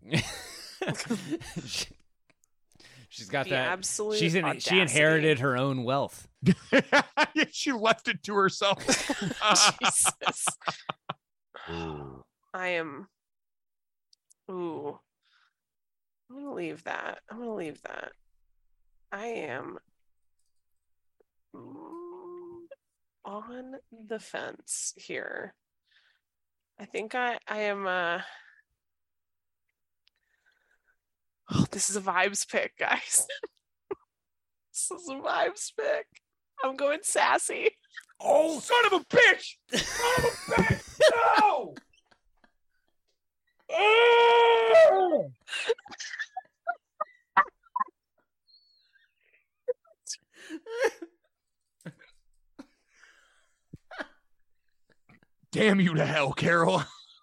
she, she's got The that. absolute She's in, she audacity. inherited her own wealth. She left it to herself. Jesus. I am. Ooh. I'm gonna leave that. I'm gonna leave that. I am mm, on the fence here. I think I I am. Uh... Oh, this is a vibes pick, guys. This is a vibes pick. I'm going sassy. Oh, son of a bitch! Son of a bitch! No! Oh! Damn you to hell, Carol.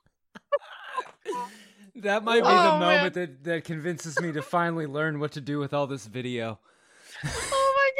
That might be Oh, the man. moment that, that convinces me to finally learn what to do with all this video. Oh my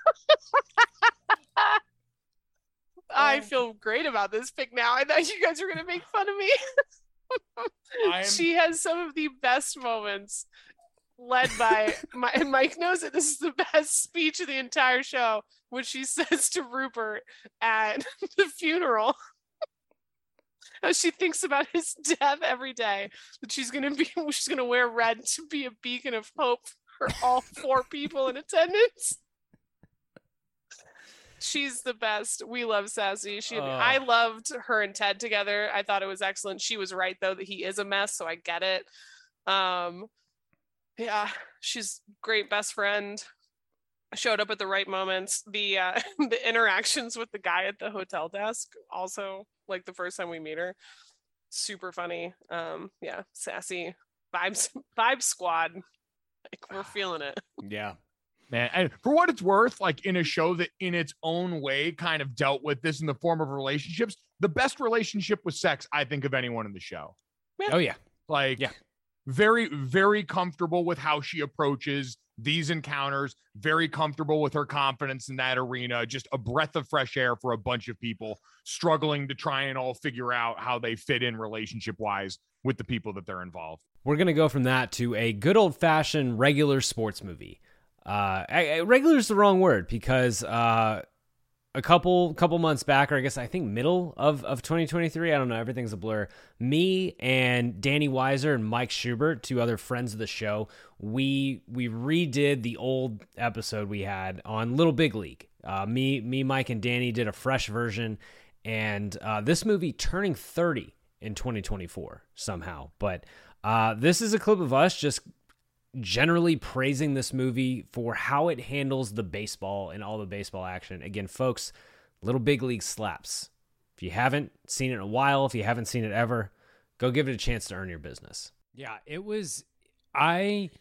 god. I feel great about this pick now. I thought you guys were gonna make fun of me. I'm- She has some of the best moments, led by my and Mike knows it. This is the best speech of the entire show, which she says to Rupert at the funeral. How she thinks about his death every day. That she's gonna be she's gonna wear red to be a beacon of hope for all four people in attendance. She's the best. We love Sassy. She, Oh. I loved her and Ted together. I thought it was excellent. She was right though that he is a mess, so I get it. Um, yeah, she's great best friend. Showed up at the right moments. The uh, the interactions with the guy at the hotel desk, also like the first time we meet her, super funny. Um, yeah, Sassy vibes, vibe squad. Like we're feeling it. Yeah. Man, and for what it's worth, like in a show that in its own way kind of dealt with this in the form of relationships, the best relationship with sex, I think, of anyone in the show. Oh yeah. Like, Yeah. very, very comfortable with how she approaches these encounters, very comfortable with her confidence in that arena, just a breath of fresh air for a bunch of people struggling to try and all figure out how they fit in relationship wise with the people that they're involved. We're going to go from that to a good old fashioned regular sports movie. Uh, I, I, regular is the wrong word because, uh, a couple couple months back, or I guess I think middle of, of twenty twenty-three, I don't know, everything's a blur. Me and Danny Weiser and Mike Schubert, two other friends of the show, we we redid the old episode we had on Little Big League. Uh, me, me, Mike, and Danny did a fresh version, and uh, this movie turning thirty in twenty twenty-four somehow. But uh, this is a clip of us just generally praising this movie for how it handles the baseball and all the baseball action. Again, folks, Little Big League slaps. If you haven't seen it in a while, if you haven't seen it ever, go give it a chance to earn your business. Yeah, it was. I,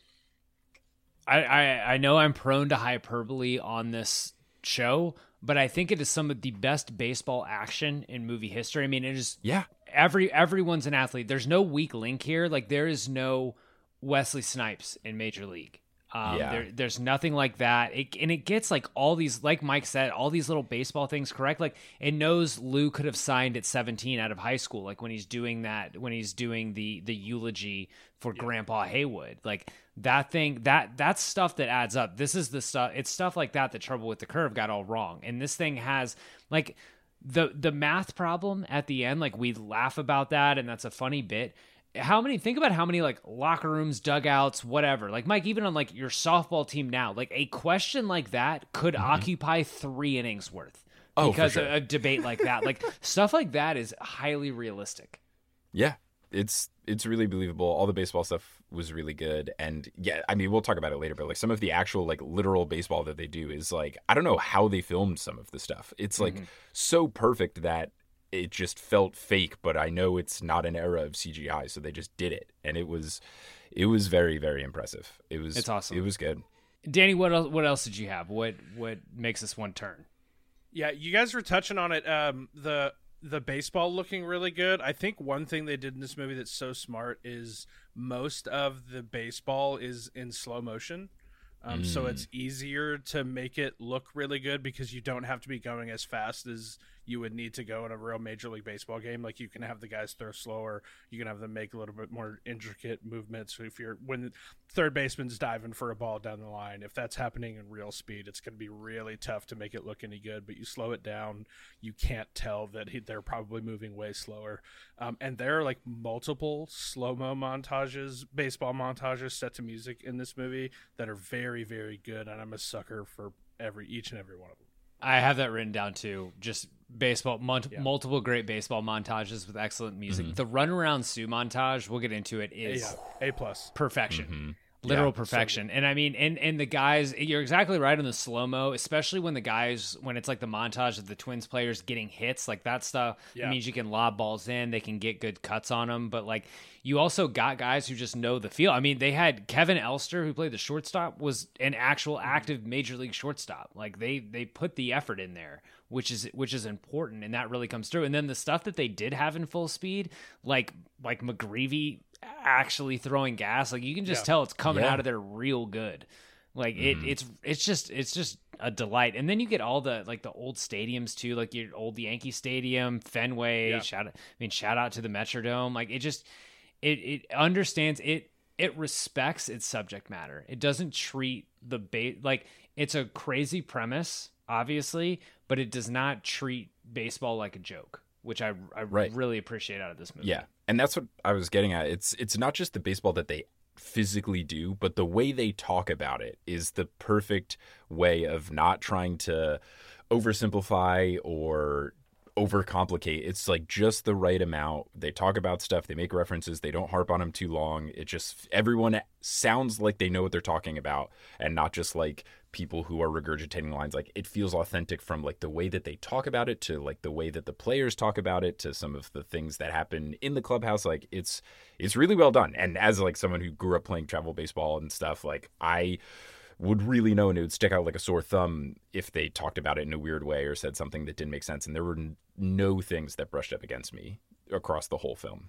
I, I, I know I'm prone to hyperbole on this show, but I think it is some of the best baseball action in movie history. I mean, it is. Yeah. Every everyone's an athlete. There's no weak link here. Like there is no Wesley Snipes in Major League. Um, Yeah. there, there's nothing like that. It, and it gets like all these, like Mike said, all these little baseball things correct. Like it knows Lou could have signed at seventeen out of high school. Like when he's doing that, when he's doing the, the eulogy for Grandpa Haywood, like that thing, that that's stuff that adds up. This is the stuff. It's stuff like that. The Trouble with the Curve got all wrong. And this thing has like the, the math problem at the end. Like we laugh about that. And that's a funny bit. How many, think about how many like locker rooms, dugouts, whatever, like Mike, even on like your softball team now, like a question like that could mm-hmm. occupy three innings worth oh, because for sure. a, a debate like that, like stuff like that is highly realistic. Yeah, it's, it's really believable. All the baseball stuff was really good. And yeah, I mean, we'll talk about it later, but like some of the actual like literal baseball that they do is like, I don't know how they filmed some of the stuff. It's like mm-hmm. so perfect that it just felt fake, but I know it's not an era of C G I, so they just did it, and it was, it was very, very impressive. It was, it's awesome. It was good. Danny, what else? What else did you have? What what makes this one turn? Yeah, you guys were touching on it. Um, the the baseball looking really good. I think one thing they did in this movie that's so smart is most of the baseball is in slow motion. Um, mm. So it's easier to make it look really good because you don't have to be going as fast as you would need to go in a real Major League Baseball game. Like you can have the guys throw slower, you can have them make a little bit more intricate movements. So if you're when third baseman's diving for a ball down the line, if that's happening in real speed, it's going to be really tough to make it look any good. But you slow it down, you can't tell that he, they're probably moving way slower. Um, and there are like multiple slow-mo montages, baseball montages set to music in this movie that are very, very good. And I'm a sucker for every each and every one of them. I have that written down too. Just baseball, mon- Yeah. multiple great baseball montages with excellent music. Mm-hmm. The Runaround Sue montage, we'll get into it, is Yeah, A plus. perfection. Mm-hmm. Literal Yeah, perfection. so and I mean, and, and the guys, you're exactly right on the slow-mo, especially when the guys, when it's like the montage of the Twins players getting hits, like that stuff, Yeah. it means you can lob balls in, they can get good cuts on them. But like, you also got guys who just know the field. I mean, they had Kevin Elster, who played the shortstop, was an actual active Major League shortstop. Like they, they put the effort in there, which is, which is important. And that really comes through. And then the stuff that they did have in full speed, like, like McGreevy actually throwing gas, like you can just Yeah. tell it's coming Yeah. out of there real good. Like Mhm. it, it's it's just it's just a delight. And then you get all the like the old stadiums too, like your old Yankee Stadium, Fenway. Yeah. Shout out, I mean, shout out to the Metrodome. Like it just it it understands it. It respects its subject matter. It doesn't treat the bait like it's a crazy premise, obviously, but it does not treat baseball like a joke, which I I Right. really appreciate out of this movie. Yeah. And that's what I was getting at. It's it's not just the baseball that they physically do, but the way they talk about it is the perfect way of not trying to oversimplify or overcomplicate. It's like just the right amount. They talk about stuff, they make references, they don't harp on them too long. It just, everyone sounds like they know what they're talking about and not just like people who are regurgitating lines. Like it feels authentic from like the way that they talk about it to like the way that the players talk about it to some of the things that happen in the clubhouse. Like it's it's really well done. And as like someone who grew up playing travel baseball and stuff, like I would really know, and it would stick out like a sore thumb if they talked about it in a weird way or said something that didn't make sense. And there were n- no things that brushed up against me across the whole film.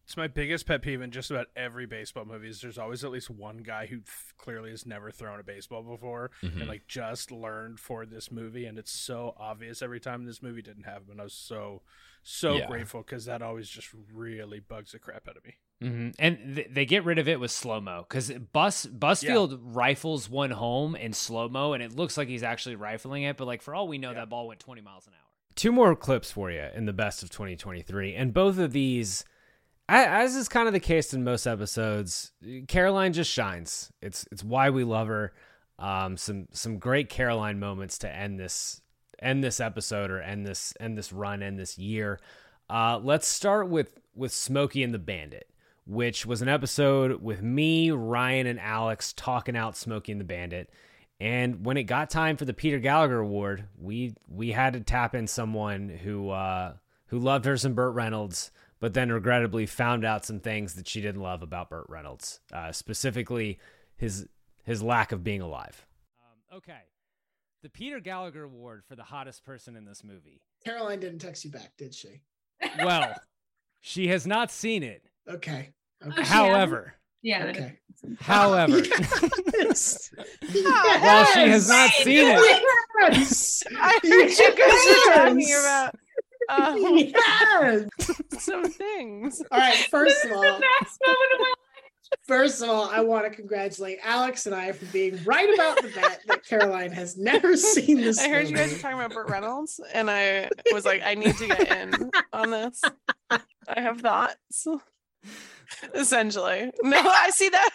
It's my biggest pet peeve in just about every baseball movie is there's always at least one guy who th- clearly has never thrown a baseball before Mhm. and like just learned for this movie, and it's so obvious every time. This movie didn't have him, and I was so so Yeah. grateful because that always just really bugs the crap out of me. Mm-hmm. And th- they get rid of it with slow mo because Bus Busfield rifles one home in slow mo, and it looks like he's actually rifling it. But like for all we know, Yeah. that ball went twenty miles an hour. Two more clips for you in the best of twenty twenty-three, and both of these, a- as is kind of the case in most episodes, Caroline just shines. It's it's why we love her. Um, some some great Caroline moments to end this end this episode or end this end this run end this year. Uh, let's start with with Smokey and the Bandit, which was an episode with me, Ryan, and Alex talking out Smokey and the Bandit. And when it got time for the Peter Gallagher Award, we we had to tap in someone who uh, who loved her some Burt Reynolds, but then regrettably found out some things that she didn't love about Burt Reynolds, uh, specifically his his lack of being alive. Um, okay, the Peter Gallagher Award for the hottest person in this movie. Caroline didn't text you back, did she? Well, she has not seen it. Okay. okay. However, Yeah. Okay. however, Yes. while she has not seen it, Yes. I heard you guys were talking Yes. about um, Yes. some things. All right. First of all, Best moment of my life. first of all, I want to congratulate Alex and I for being right about the bet that Caroline has never seen this. I heard you guys were movie. talking about Burt Reynolds, and I was like, I need to get in on this. I have thoughts. Essentially. No, I see that.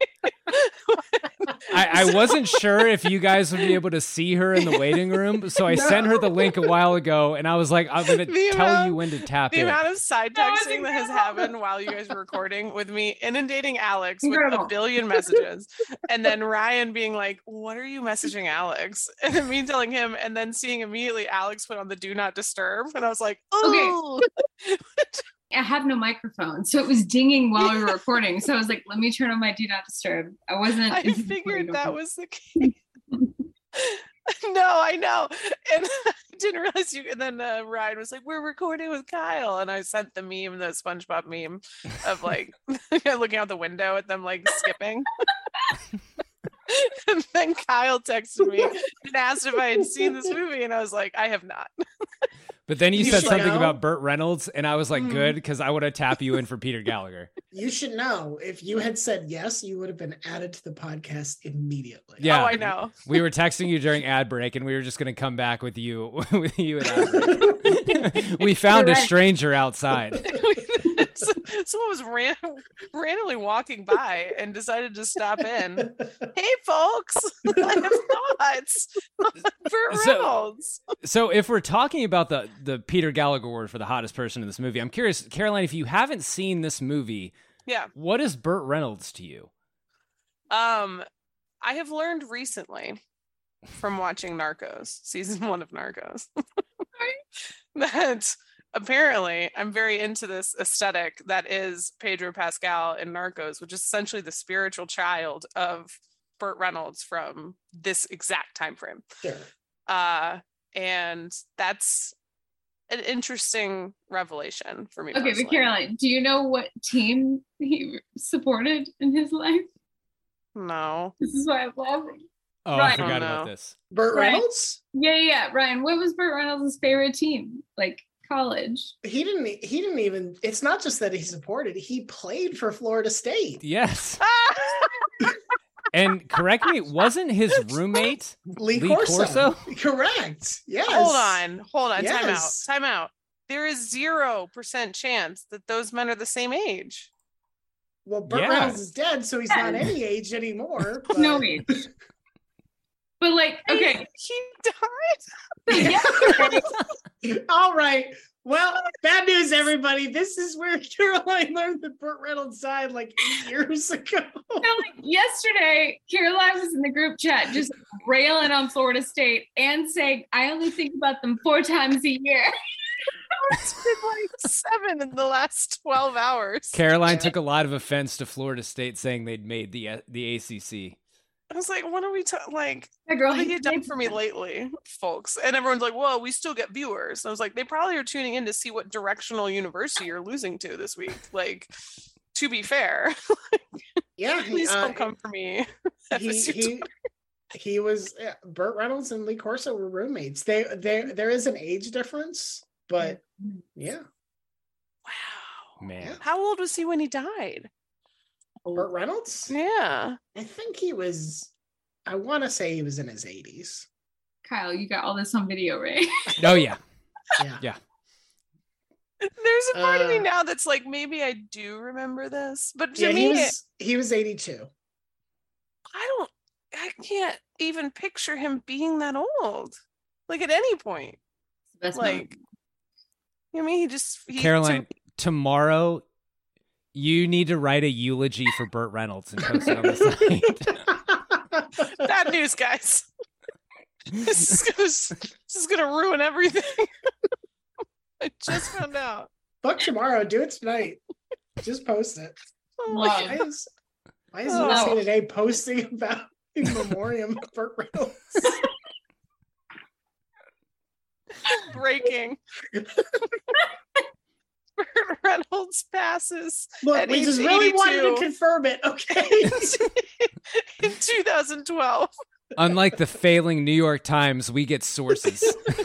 I, I wasn't sure if you guys would be able to see her in the waiting room, so I sent her the link a while ago, and I was like, I'm going to The tell amount- you when to tap The in. amount of side That was texting that has incredible. happened while you guys were recording with me inundating Alex with Incredible. a billion messages, and then Ryan being like, "What are you messaging Alex?" And then me telling him, and then seeing immediately Alex put on the do not disturb, and I was like, "Oh, I have no microphone, so it was dinging while we were recording. So I was like, let me turn on my do not disturb. I wasn't. I figured that was the case." No, I know, and I didn't realize you. And then uh, Ryan was like, "We're recording with Kyle," and I sent the meme, the SpongeBob meme, of like looking out the window at them like skipping. And then Kyle texted me and asked if I had seen this movie, and I was like, "I have not." But then you, You said should something know. about Burt Reynolds, and I was like, Mhm. good, because I would have tapped you in for Peter Gallagher. You should know if you had said yes, you would have been added to the podcast immediately. Yeah. Oh, I know. We were texting you during ad break, and we were just going to come back with you with you at ad break. We found a Correct. stranger outside. Someone was ran- randomly walking by and decided to stop in. Hey, folks, I have thoughts. Burt So- Reynolds. So if we're talking about the the Peter Gallagher Award for the hottest person in this movie, I'm curious, Caroline, if you haven't seen this movie, Yeah. what is Burt Reynolds to you? Um, I have learned recently from watching Narcos, season one of Narcos, that apparently I'm very into this aesthetic that is Pedro Pascal in Narcos, which is essentially the spiritual child of Burt Reynolds from this exact time frame. Sure. Uh, and that's an interesting revelation for me. Okay, personally. but Caroline, do you know what team he supported in his life? No. This is why I'm laughing. Oh, I Right. forgot Oh, about no. this. Burt Right. Reynolds? Yeah, yeah, yeah. Ryan, what was Burt Reynolds' favorite team? Like college? He didn't he didn't even it's not just that he supported, he played for Florida State. Yes. And correct me, wasn't his roommate Lee, Lee Corso. Corso? Correct. Yes. Hold on, hold on, time out, Yes. time out. There is zero percent chance that those men are the same age. Well, Burt Yeah. Reynolds is dead, so he's not any age anymore. But... No age. But like, okay. He died. Yeah. All right. Well, bad news, everybody. This is where Caroline learned that Burt Reynolds died like eight years ago. No, like yesterday, Caroline was in the group chat just railing on Florida State and saying, I only think about them four times a year. It's been like seven in the last twelve hours. Caroline took a lot of offense to Florida State saying they'd made the the A C C. I was like, what are we talking? Like, Yeah, girl, what have he- you done for me lately, folks? And everyone's like, well, we still get viewers. And I was like, they probably are tuning in to see what directional university you're losing to this week. Like, to be fair, Yeah, he, please uh, don't come for me. he he he was uh, Burt Reynolds and Lee Corso were roommates. They they there is an age difference, but yeah. Man. How old was he when he died? Burt Reynolds? Yeah. I think he was, I want to say he was in his eighties. Kyle, you got all this on video, right? Oh yeah. Yeah. Yeah. There's a part of me Uh, now that's like, maybe I do remember this, but to Yeah, me, he was he was eighty-two. I don't, I can't even picture him being that old, like at any point. That's Like, I mean, he just he, Caroline, tomorrow you need to write a eulogy for Burt Reynolds and post it on the site. Bad news, guys. This is gonna, this is gonna ruin everything. I just found out. Fuck tomorrow, do it tonight. Just post it. Oh Wow. my Why God. is why is Oh. U S A Today posting about in memoriam of Burt Reynolds? Breaking. Burt Reynolds passes. Look, at we age just really wanted to eighty-two confirm it, okay? in two thousand twelve. Unlike the failing New York Times, we get sources.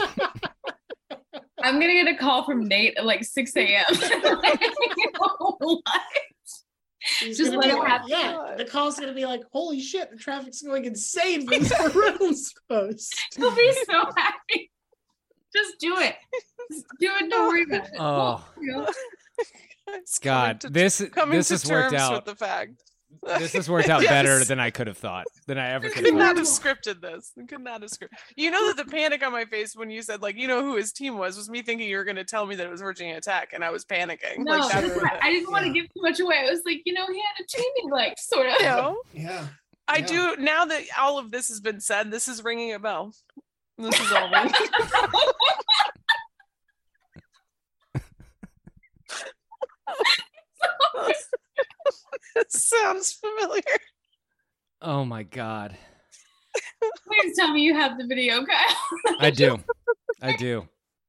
I'm gonna get a call from Nate at like six a.m. What? He's Just gonna let be it like, happen. yeah, the call's gonna be like, holy shit, the traffic's going insane for this Burt Reynolds post. He'll be so happy. Just do it. Just do it. Don't worry about it. Oh. You know? It's God, coming to- this coming this to has worked terms out. with the fact. This has worked out Yes. better than I could have thought. Than I ever We could could have not thought. have scripted this. We could not have scripted. You know that the panic on my face when you said, like, you know who his team was, was me thinking you were going to tell me that it was Virginia Tech, and I was panicking. No, like, that's what I didn't want to give too much away. I was like, you know, he had a teaming, like, sort of. You know? Yeah. I Yeah. do. Now that all of this has been said, this is ringing a bell. This is all ringing. It sounds familiar. Oh my God. Please tell me you have the video, Kyle. I do. I do.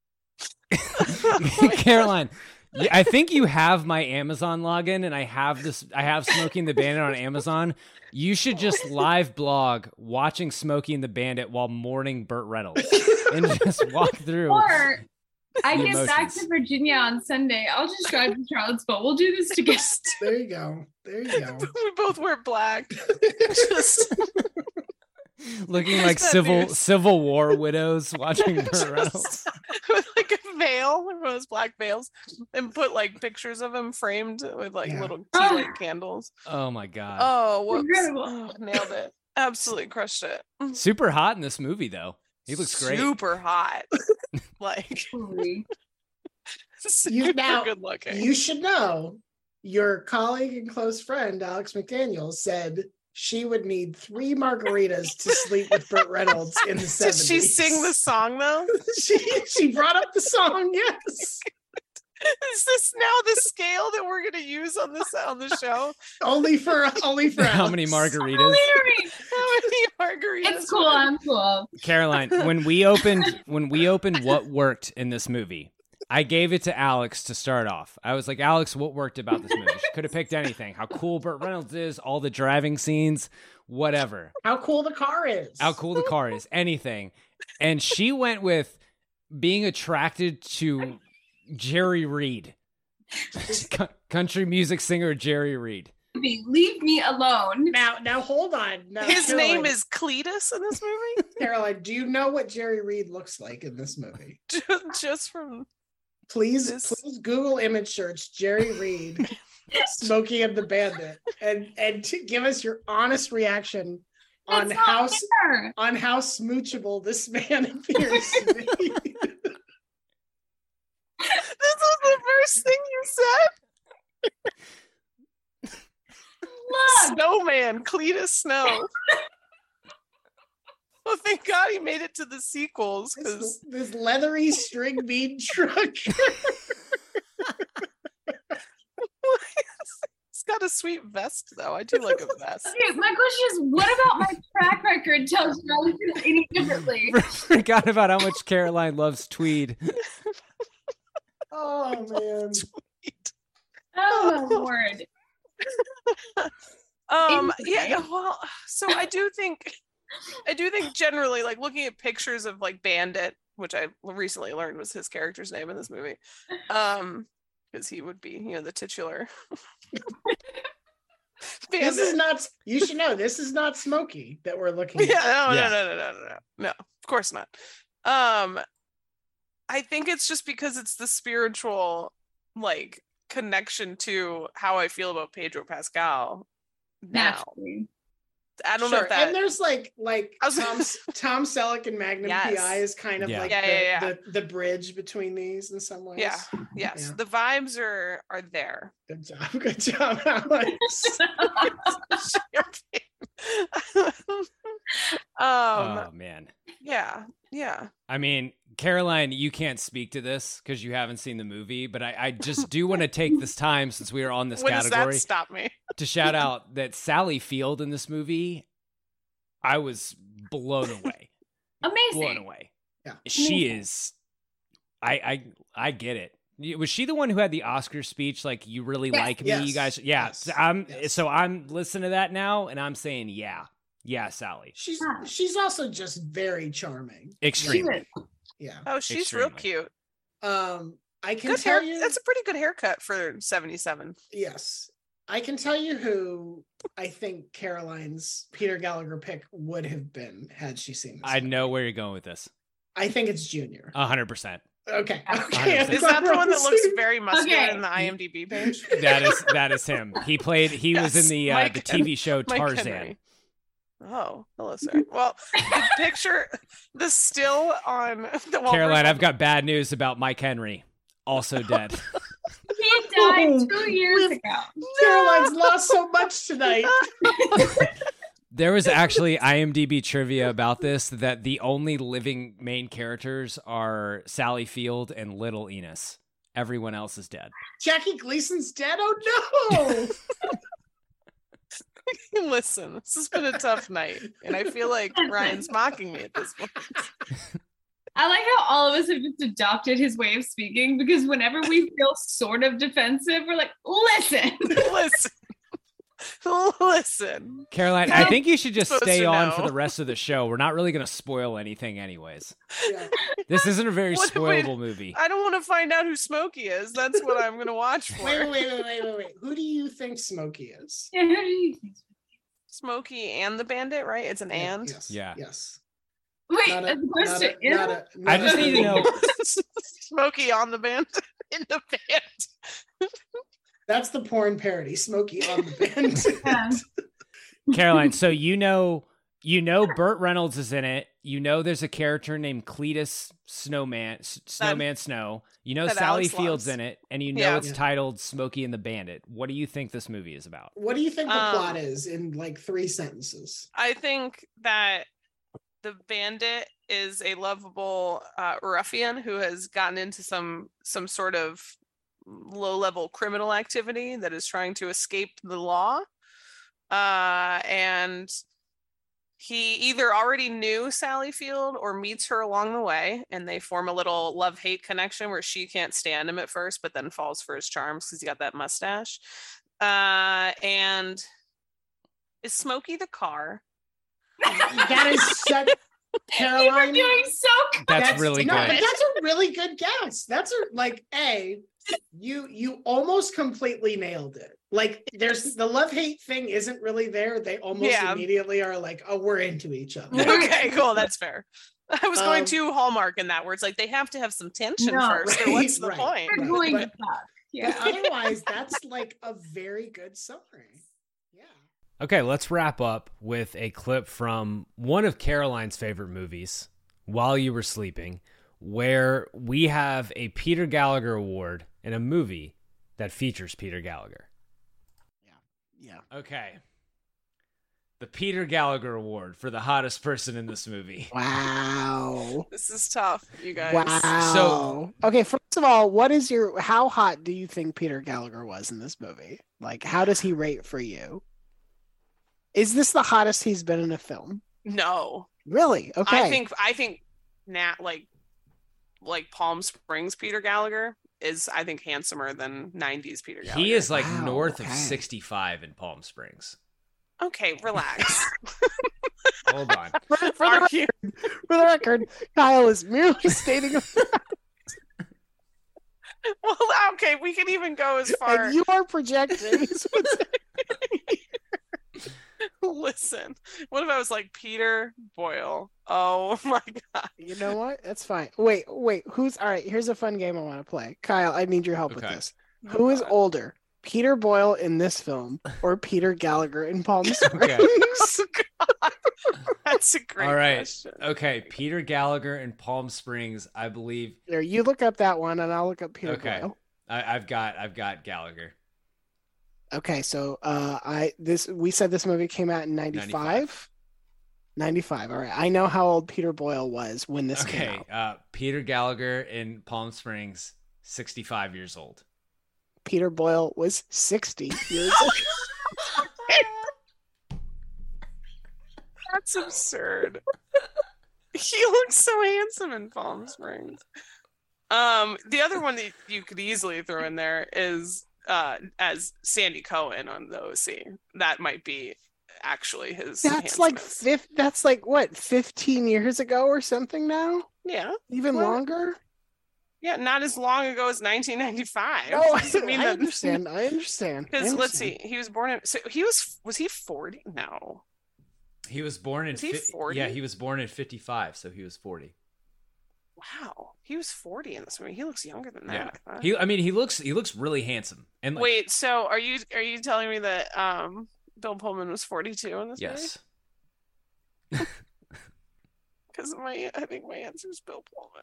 Caroline, y- I think you have my Amazon login and I have this I have Smokey and the Bandit on Amazon. You should just live blog watching Smokey and the Bandit while mourning Burt Reynolds and just walk through. Or I the get back emotions. to Virginia on Sunday. I'll just drive to Charlottesville. We'll do this together. There you go. There you go. We both wear black. Just Looking like that civil news. Civil War widows watching Burt Reynolds. with like a veil, one of those black veils, and put like pictures of him framed with like Yeah. little tea light candles. Oh my God. Oh, whoops. Incredible. Oh, nailed it. Absolutely crushed it. Super hot in this movie though. He looks great. Super hot. Like Totally. super You now good looking. you should know your colleague and close friend Alex McDaniel said she would need three margaritas to sleep with Burt Reynolds in the Did seventies. she sing the song though? she she brought up the song, yes. Is this now the scale that we're gonna use on this on the show? Only for only for How Alex. many margaritas? Hilarious. How many margaritas? It's cool. I'm cool. Caroline, when we opened when we opened what worked in this movie, I gave it to Alex to start off. I was like, Alex, what worked about this movie? She could have picked anything. How cool Burt Reynolds is, all the driving scenes, whatever. How cool the car is. How cool the car is, anything. And she went with being attracted to Jerry Reed. Co- country music singer Jerry Reed. Leave me alone. Now now hold on. Now, His Caroline, name is Cletus in this movie? Caroline. Do you know what Jerry Reed looks like in this movie? Just, just from Please, This- please Google image search Jerry Reed, Smokey and the Bandit, and and to give us your honest reaction on That's not how fair. on how smoochable this man appears to be. This was the first thing you said? Look. Snowman, Cletus Snow. Well, thank God he made it to the sequels because This, this leathery string bead truck. got a sweet vest, though. I do like a vest. Okay, my question is, what about my track record tells you I look at it any differently? Forgot about how much Caroline loves tweed. Oh man. Oh my word. Um yeah, yeah, well, so I do think I do think generally, like looking at pictures of like Bandit, which I recently learned was his character's name in this movie. Um because he would be, you know, the titular. This is not, you should know, this is not Smokey that we're looking at. Yeah, no, Yeah. no, no, no, no, no, no. No, of course not. Um I think it's just because it's the spiritual like connection to how I feel about Pedro Pascal now. Naturally. I don't Sure. know if that And there's like like I was- Tom Tom Selleck and Magnum Yes. P I is kind of Yeah. like Yeah, the, yeah, yeah. The, the bridge between these in some ways. Yeah, yes. Yeah. The vibes are are there. Good job. Good job, Alex. um Oh man. yeah, yeah. I mean, Caroline, you can't speak to this because you haven't seen the movie, but I, I just do want to take this time, since we are on this When does category, that stop me? to shout out that Sally Field in this movie, I was blown away. Amazing. Blown away. Yeah. She is. I I I get it. Was she the one who had the Oscar speech? Like, you really Yes. like me, Yes. you guys? Yeah. Yes. So I'm Yes. so I'm listening to that now, and I'm saying, yeah, yeah, Sally, She's Yeah. she's also just very charming. extremely. Yeah. Oh, she's real Extremely. cute. Um I can Good tell hair. you That's a pretty good haircut for seventy-seven. yes. I can tell you who I think Caroline's Peter Gallagher pick would have been had she seen this. I movie. know where you're going with this. I think it's Junior. A hundred percent. Okay. one hundred Okay. percent. Is that the one that looks very very muscular Okay. in the IMDb page? That is that is him. He played. He was Yes, in the uh, Mike the T V show Mike Tarzan. Henry. Oh, hello, sir. Well, the picture, the still on the wall. Caroline, I've got bad news about Mike Henry, also dead. He died two years ago. Caroline's lost so much tonight. There was actually IMDb trivia about this, that the only living main characters are Sally Field and Little Enos. Everyone else is dead. Jackie Gleason's dead? Oh no. Listen, this has been a tough night, and I feel like Ryan's mocking me at this point. I like how all of us have just adopted his way of speaking, because whenever we feel sort of defensive, we're like, listen. Listen. Listen. Caroline, I think you should just Supposed stay to on know. for the rest of the show. We're not really going to spoil anything anyways. Yeah. This isn't a very Wait, wait. spoilable movie. I don't want to find out who Smokey is. That's what I'm going to watch for. Wait, wait, wait, wait, wait, wait, wait. Who do you think Smokey is? Yeah, who do you think? Smokey and the Bandit, right? It's an and. Yes. Yeah. Yes. Wait, Not a- as opposed not to a- not a- I not just a- need to know. Smokey on the Bandit in the band. That's the porn parody. Smokey on the band. Yeah. Caroline, so you know you know Burt Reynolds is in it. You know there's a character named Cletus Snowman S- Snowman Snow. You know that Sally Alex Field's loves. in it, and you know Yeah. it's Yeah. titled Smokey and the Bandit. What do you think this movie is about? What do you think the Um, plot is in like three sentences? I think that the Bandit is a lovable uh, ruffian who has gotten into some some sort of low-level criminal activity that is trying to escape the law. Uh, and he either already knew Sally Field or meets her along the way, and they form a little love-hate connection where she can't stand him at first, but then falls for his charms because he got that mustache. Uh, and is Smokey the car? That is such You were Caroline. doing so good. That's, really no, good. but that's a really good guess. That's a like a you you almost completely nailed it. Like there's the love hate thing isn't really there. They almost Yeah. immediately are like, oh, we're into each other. Okay, cool. That's fair. I was going Um, too Hallmark in that where it's like they have to have some tension No, first. or right, what's the right. point? We're Right, going but- to talk. But Yeah. otherwise, that's like a very good summary. Yeah. Okay, let's wrap up with a clip from one of Caroline's favorite movies, While You Were Sleeping, where we have a Peter Gallagher award in a movie that features Peter Gallagher. Yeah. Okay. The Peter Gallagher Award for the hottest person in this movie. Wow. This is tough, you guys. Wow. So- okay, first First of all, what is your how hot do you think Peter Gallagher was in this movie? Like, how does he rate for you? Is this the hottest he's been in a film? No. Really? Okay. I think I think Nat like like Palm Springs Peter Gallagher is I think handsomer than nineties Peter Gallagher. He is like Wow, north okay. of sixty-five in Palm Springs. Okay, relax. Hold on. For, for, the record, for the record, Kyle is merely stating a fact. Well, okay, we can even go as far. And you are projecting. is what's- Listen, what if I was like Peter Boyle? Oh my god. You know what? That's fine. Wait, wait. Who's all right? Here's a fun game I want to play. Kyle, I need your help with Okay. this. Who is older, Peter Boyle in this film or Peter Gallagher in Palm Springs? Okay. Oh, God. That's a great All right. question. Okay. Peter Gallagher in Palm Springs, I believe. There, you look up that one, and I'll look up Peter Okay. Boyle. I, I've got I've got Gallagher. Okay, so uh, I this we said this movie came out in ninety-five. ninety-five. All right, I know how old Peter Boyle was when this came Okay. out. Uh, Peter Gallagher in Palm Springs, sixty-five years old. Peter Boyle was sixty years old. That's absurd. He looks so handsome in Palm Springs. Um, the other one that you could easily throw in there is uh as Sandy Cohen on the O C. That might be actually his. That's like handsomest. fifth. That's like what, fifteen years ago or something now? Yeah, Even Well, longer? yeah, not as long ago as nineteen ninety-five. No, I, Doesn't mean I that- understand. I understand. I Because let's understand. see, he was born in. So he was was he forty? No. He was born in Was he fi- forty? Yeah, he was born in fifty-five, so he was forty. Wow, he was forty in this movie. He looks younger than that. Yeah. I thought. He I mean, he looks he looks really handsome. And like, Wait, so are you are you telling me that um Bill Pullman was forty-two in this yes. movie? Because my I think my answer is Bill Pullman.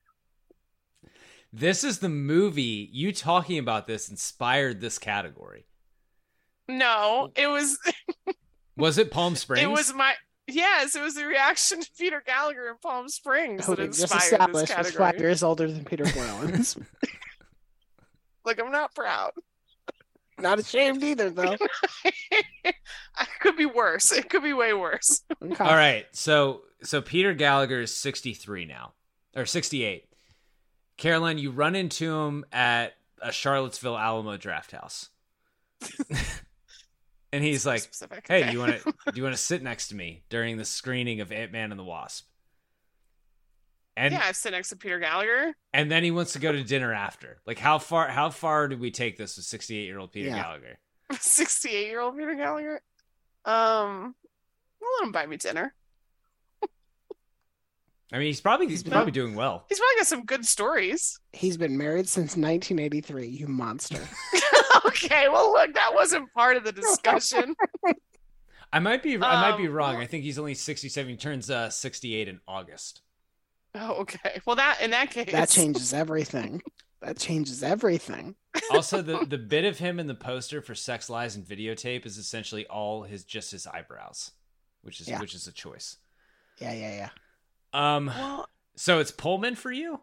This is the movie you talking about this inspired this category. No, it was Was it Palm Springs? it was my yes, it was the reaction to Peter Gallagher in Palm Springs Who that we just inspired this established was category. five years older than Peter Boyle. in this- Like I'm not proud. Not ashamed either, though. It could be worse. It could be way worse. Okay. All right. So so Peter Gallagher is sixty-three now. Or sixty-eight. Caroline, you run into him at a Charlottesville Alamo Draft House. And he's like, Specific. "Hey, Okay. do you want to do you want to sit next to me during the screening of Ant-Man and the Wasp?" And yeah, I sit next to Peter Gallagher. and then he wants to go to dinner after. Like how far how far did we take this with sixty-eight-year-old Peter Yeah. Gallagher? sixty-eight-year-old Peter Gallagher. Um, I'll let him buy me dinner. I mean, he's probably he's probably doing well. He's probably got some good stories. He's been married since nineteen eighty-three, you monster. Okay, well, look, that wasn't part of the discussion. I might be I might be Um, wrong. I think he's only sixty-seven. He turns uh, sixty-eight in August. Oh, okay. Well, that in that case, That changes everything. That changes everything. Also, the the bit of him in the poster for Sex, Lies, and Videotape is essentially all his just his eyebrows, which is Yeah. which is a choice. Yeah, yeah, yeah. Um, Well, so it's Pullman for you.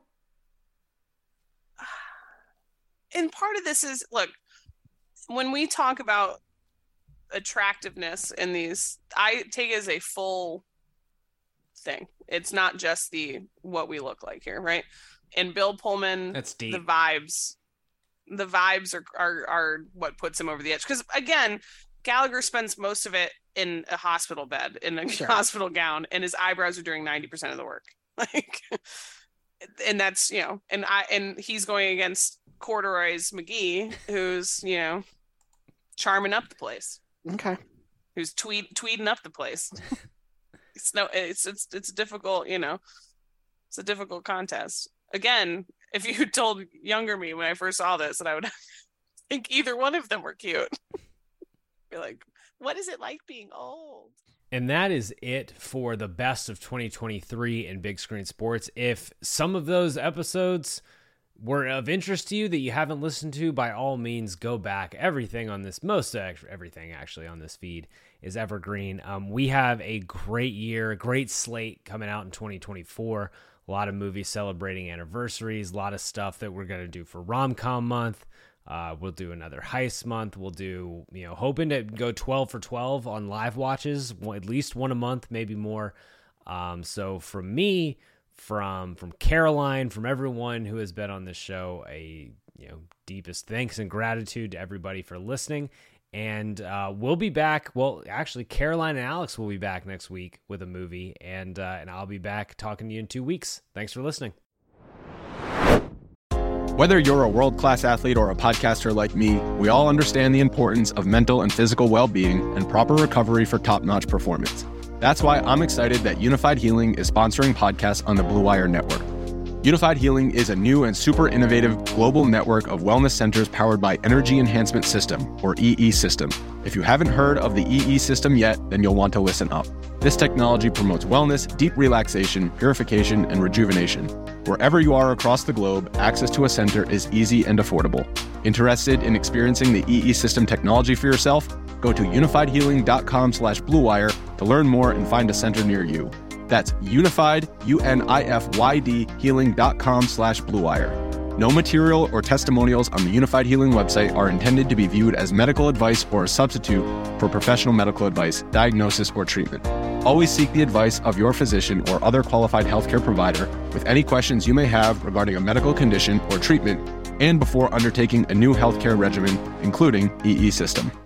and part of this is look when we talk about attractiveness in these, I take it as a full thing. It's not just the what we look like here, right? And Bill Pullman, That's deep. the vibes, the vibes are are are what puts him over the edge. Because again, Gallagher spends most of it in a hospital bed, in a Sure. hospital gown, and his eyebrows are doing ninety percent of the work. Like, and that's you know, and I and he's going against Corduroy's McGee, who's you know, charming up the place, Okay. who's tweed tweeding up the place. It's no, it's it's it's difficult, you know. It's a difficult contest. Again, if you told younger me when I first saw this, that I would think either one of them were cute. Be like, what is it like being old? And that is it for the best of twenty twenty-three in big screen sports. If some of those episodes were of interest to you that you haven't listened to, by all means, go back. Everything on this, most of everything actually on this feed is evergreen. Um, we have a great year, a great slate coming out in twenty twenty-four. a lot of movies celebrating anniversaries, a lot of stuff that we're going to do for rom-com month. Uh, we'll do another heist month. We'll do, you know, hoping to go twelve for twelve on live watches, at least one a month, maybe more. Um, so from me, from from Caroline, from everyone who has been on this show, a you know deepest thanks and gratitude to everybody for listening. And uh, we'll be back. Well, actually, Caroline and Alex will be back next week with a movie, and uh, and I'll be back talking to you in two weeks. Thanks for listening. Whether you're a world-class athlete or a podcaster like me, we all understand the importance of mental and physical well-being and proper recovery for top-notch performance. That's why I'm excited that Unified Healing is sponsoring podcasts on the Blue Wire Network. Unified Healing is a new and super innovative global network of wellness centers powered by Energy Enhancement System, or E E System. If you haven't heard of the E E System yet, then you'll want to listen up. This technology promotes wellness, deep relaxation, purification, and rejuvenation. Wherever you are across the globe, access to a center is easy and affordable. Interested in experiencing the E E System technology for yourself? Go to unified healing dot com slash blue wire to learn more and find a center near you. That's unified, U N I F Y D, healing dot com slash blue wire. No material or testimonials on the Unified Healing website are intended to be viewed as medical advice or a substitute for professional medical advice, diagnosis, or treatment. Always seek the advice of your physician or other qualified healthcare provider with any questions you may have regarding a medical condition or treatment and before undertaking a new healthcare regimen, including E E System.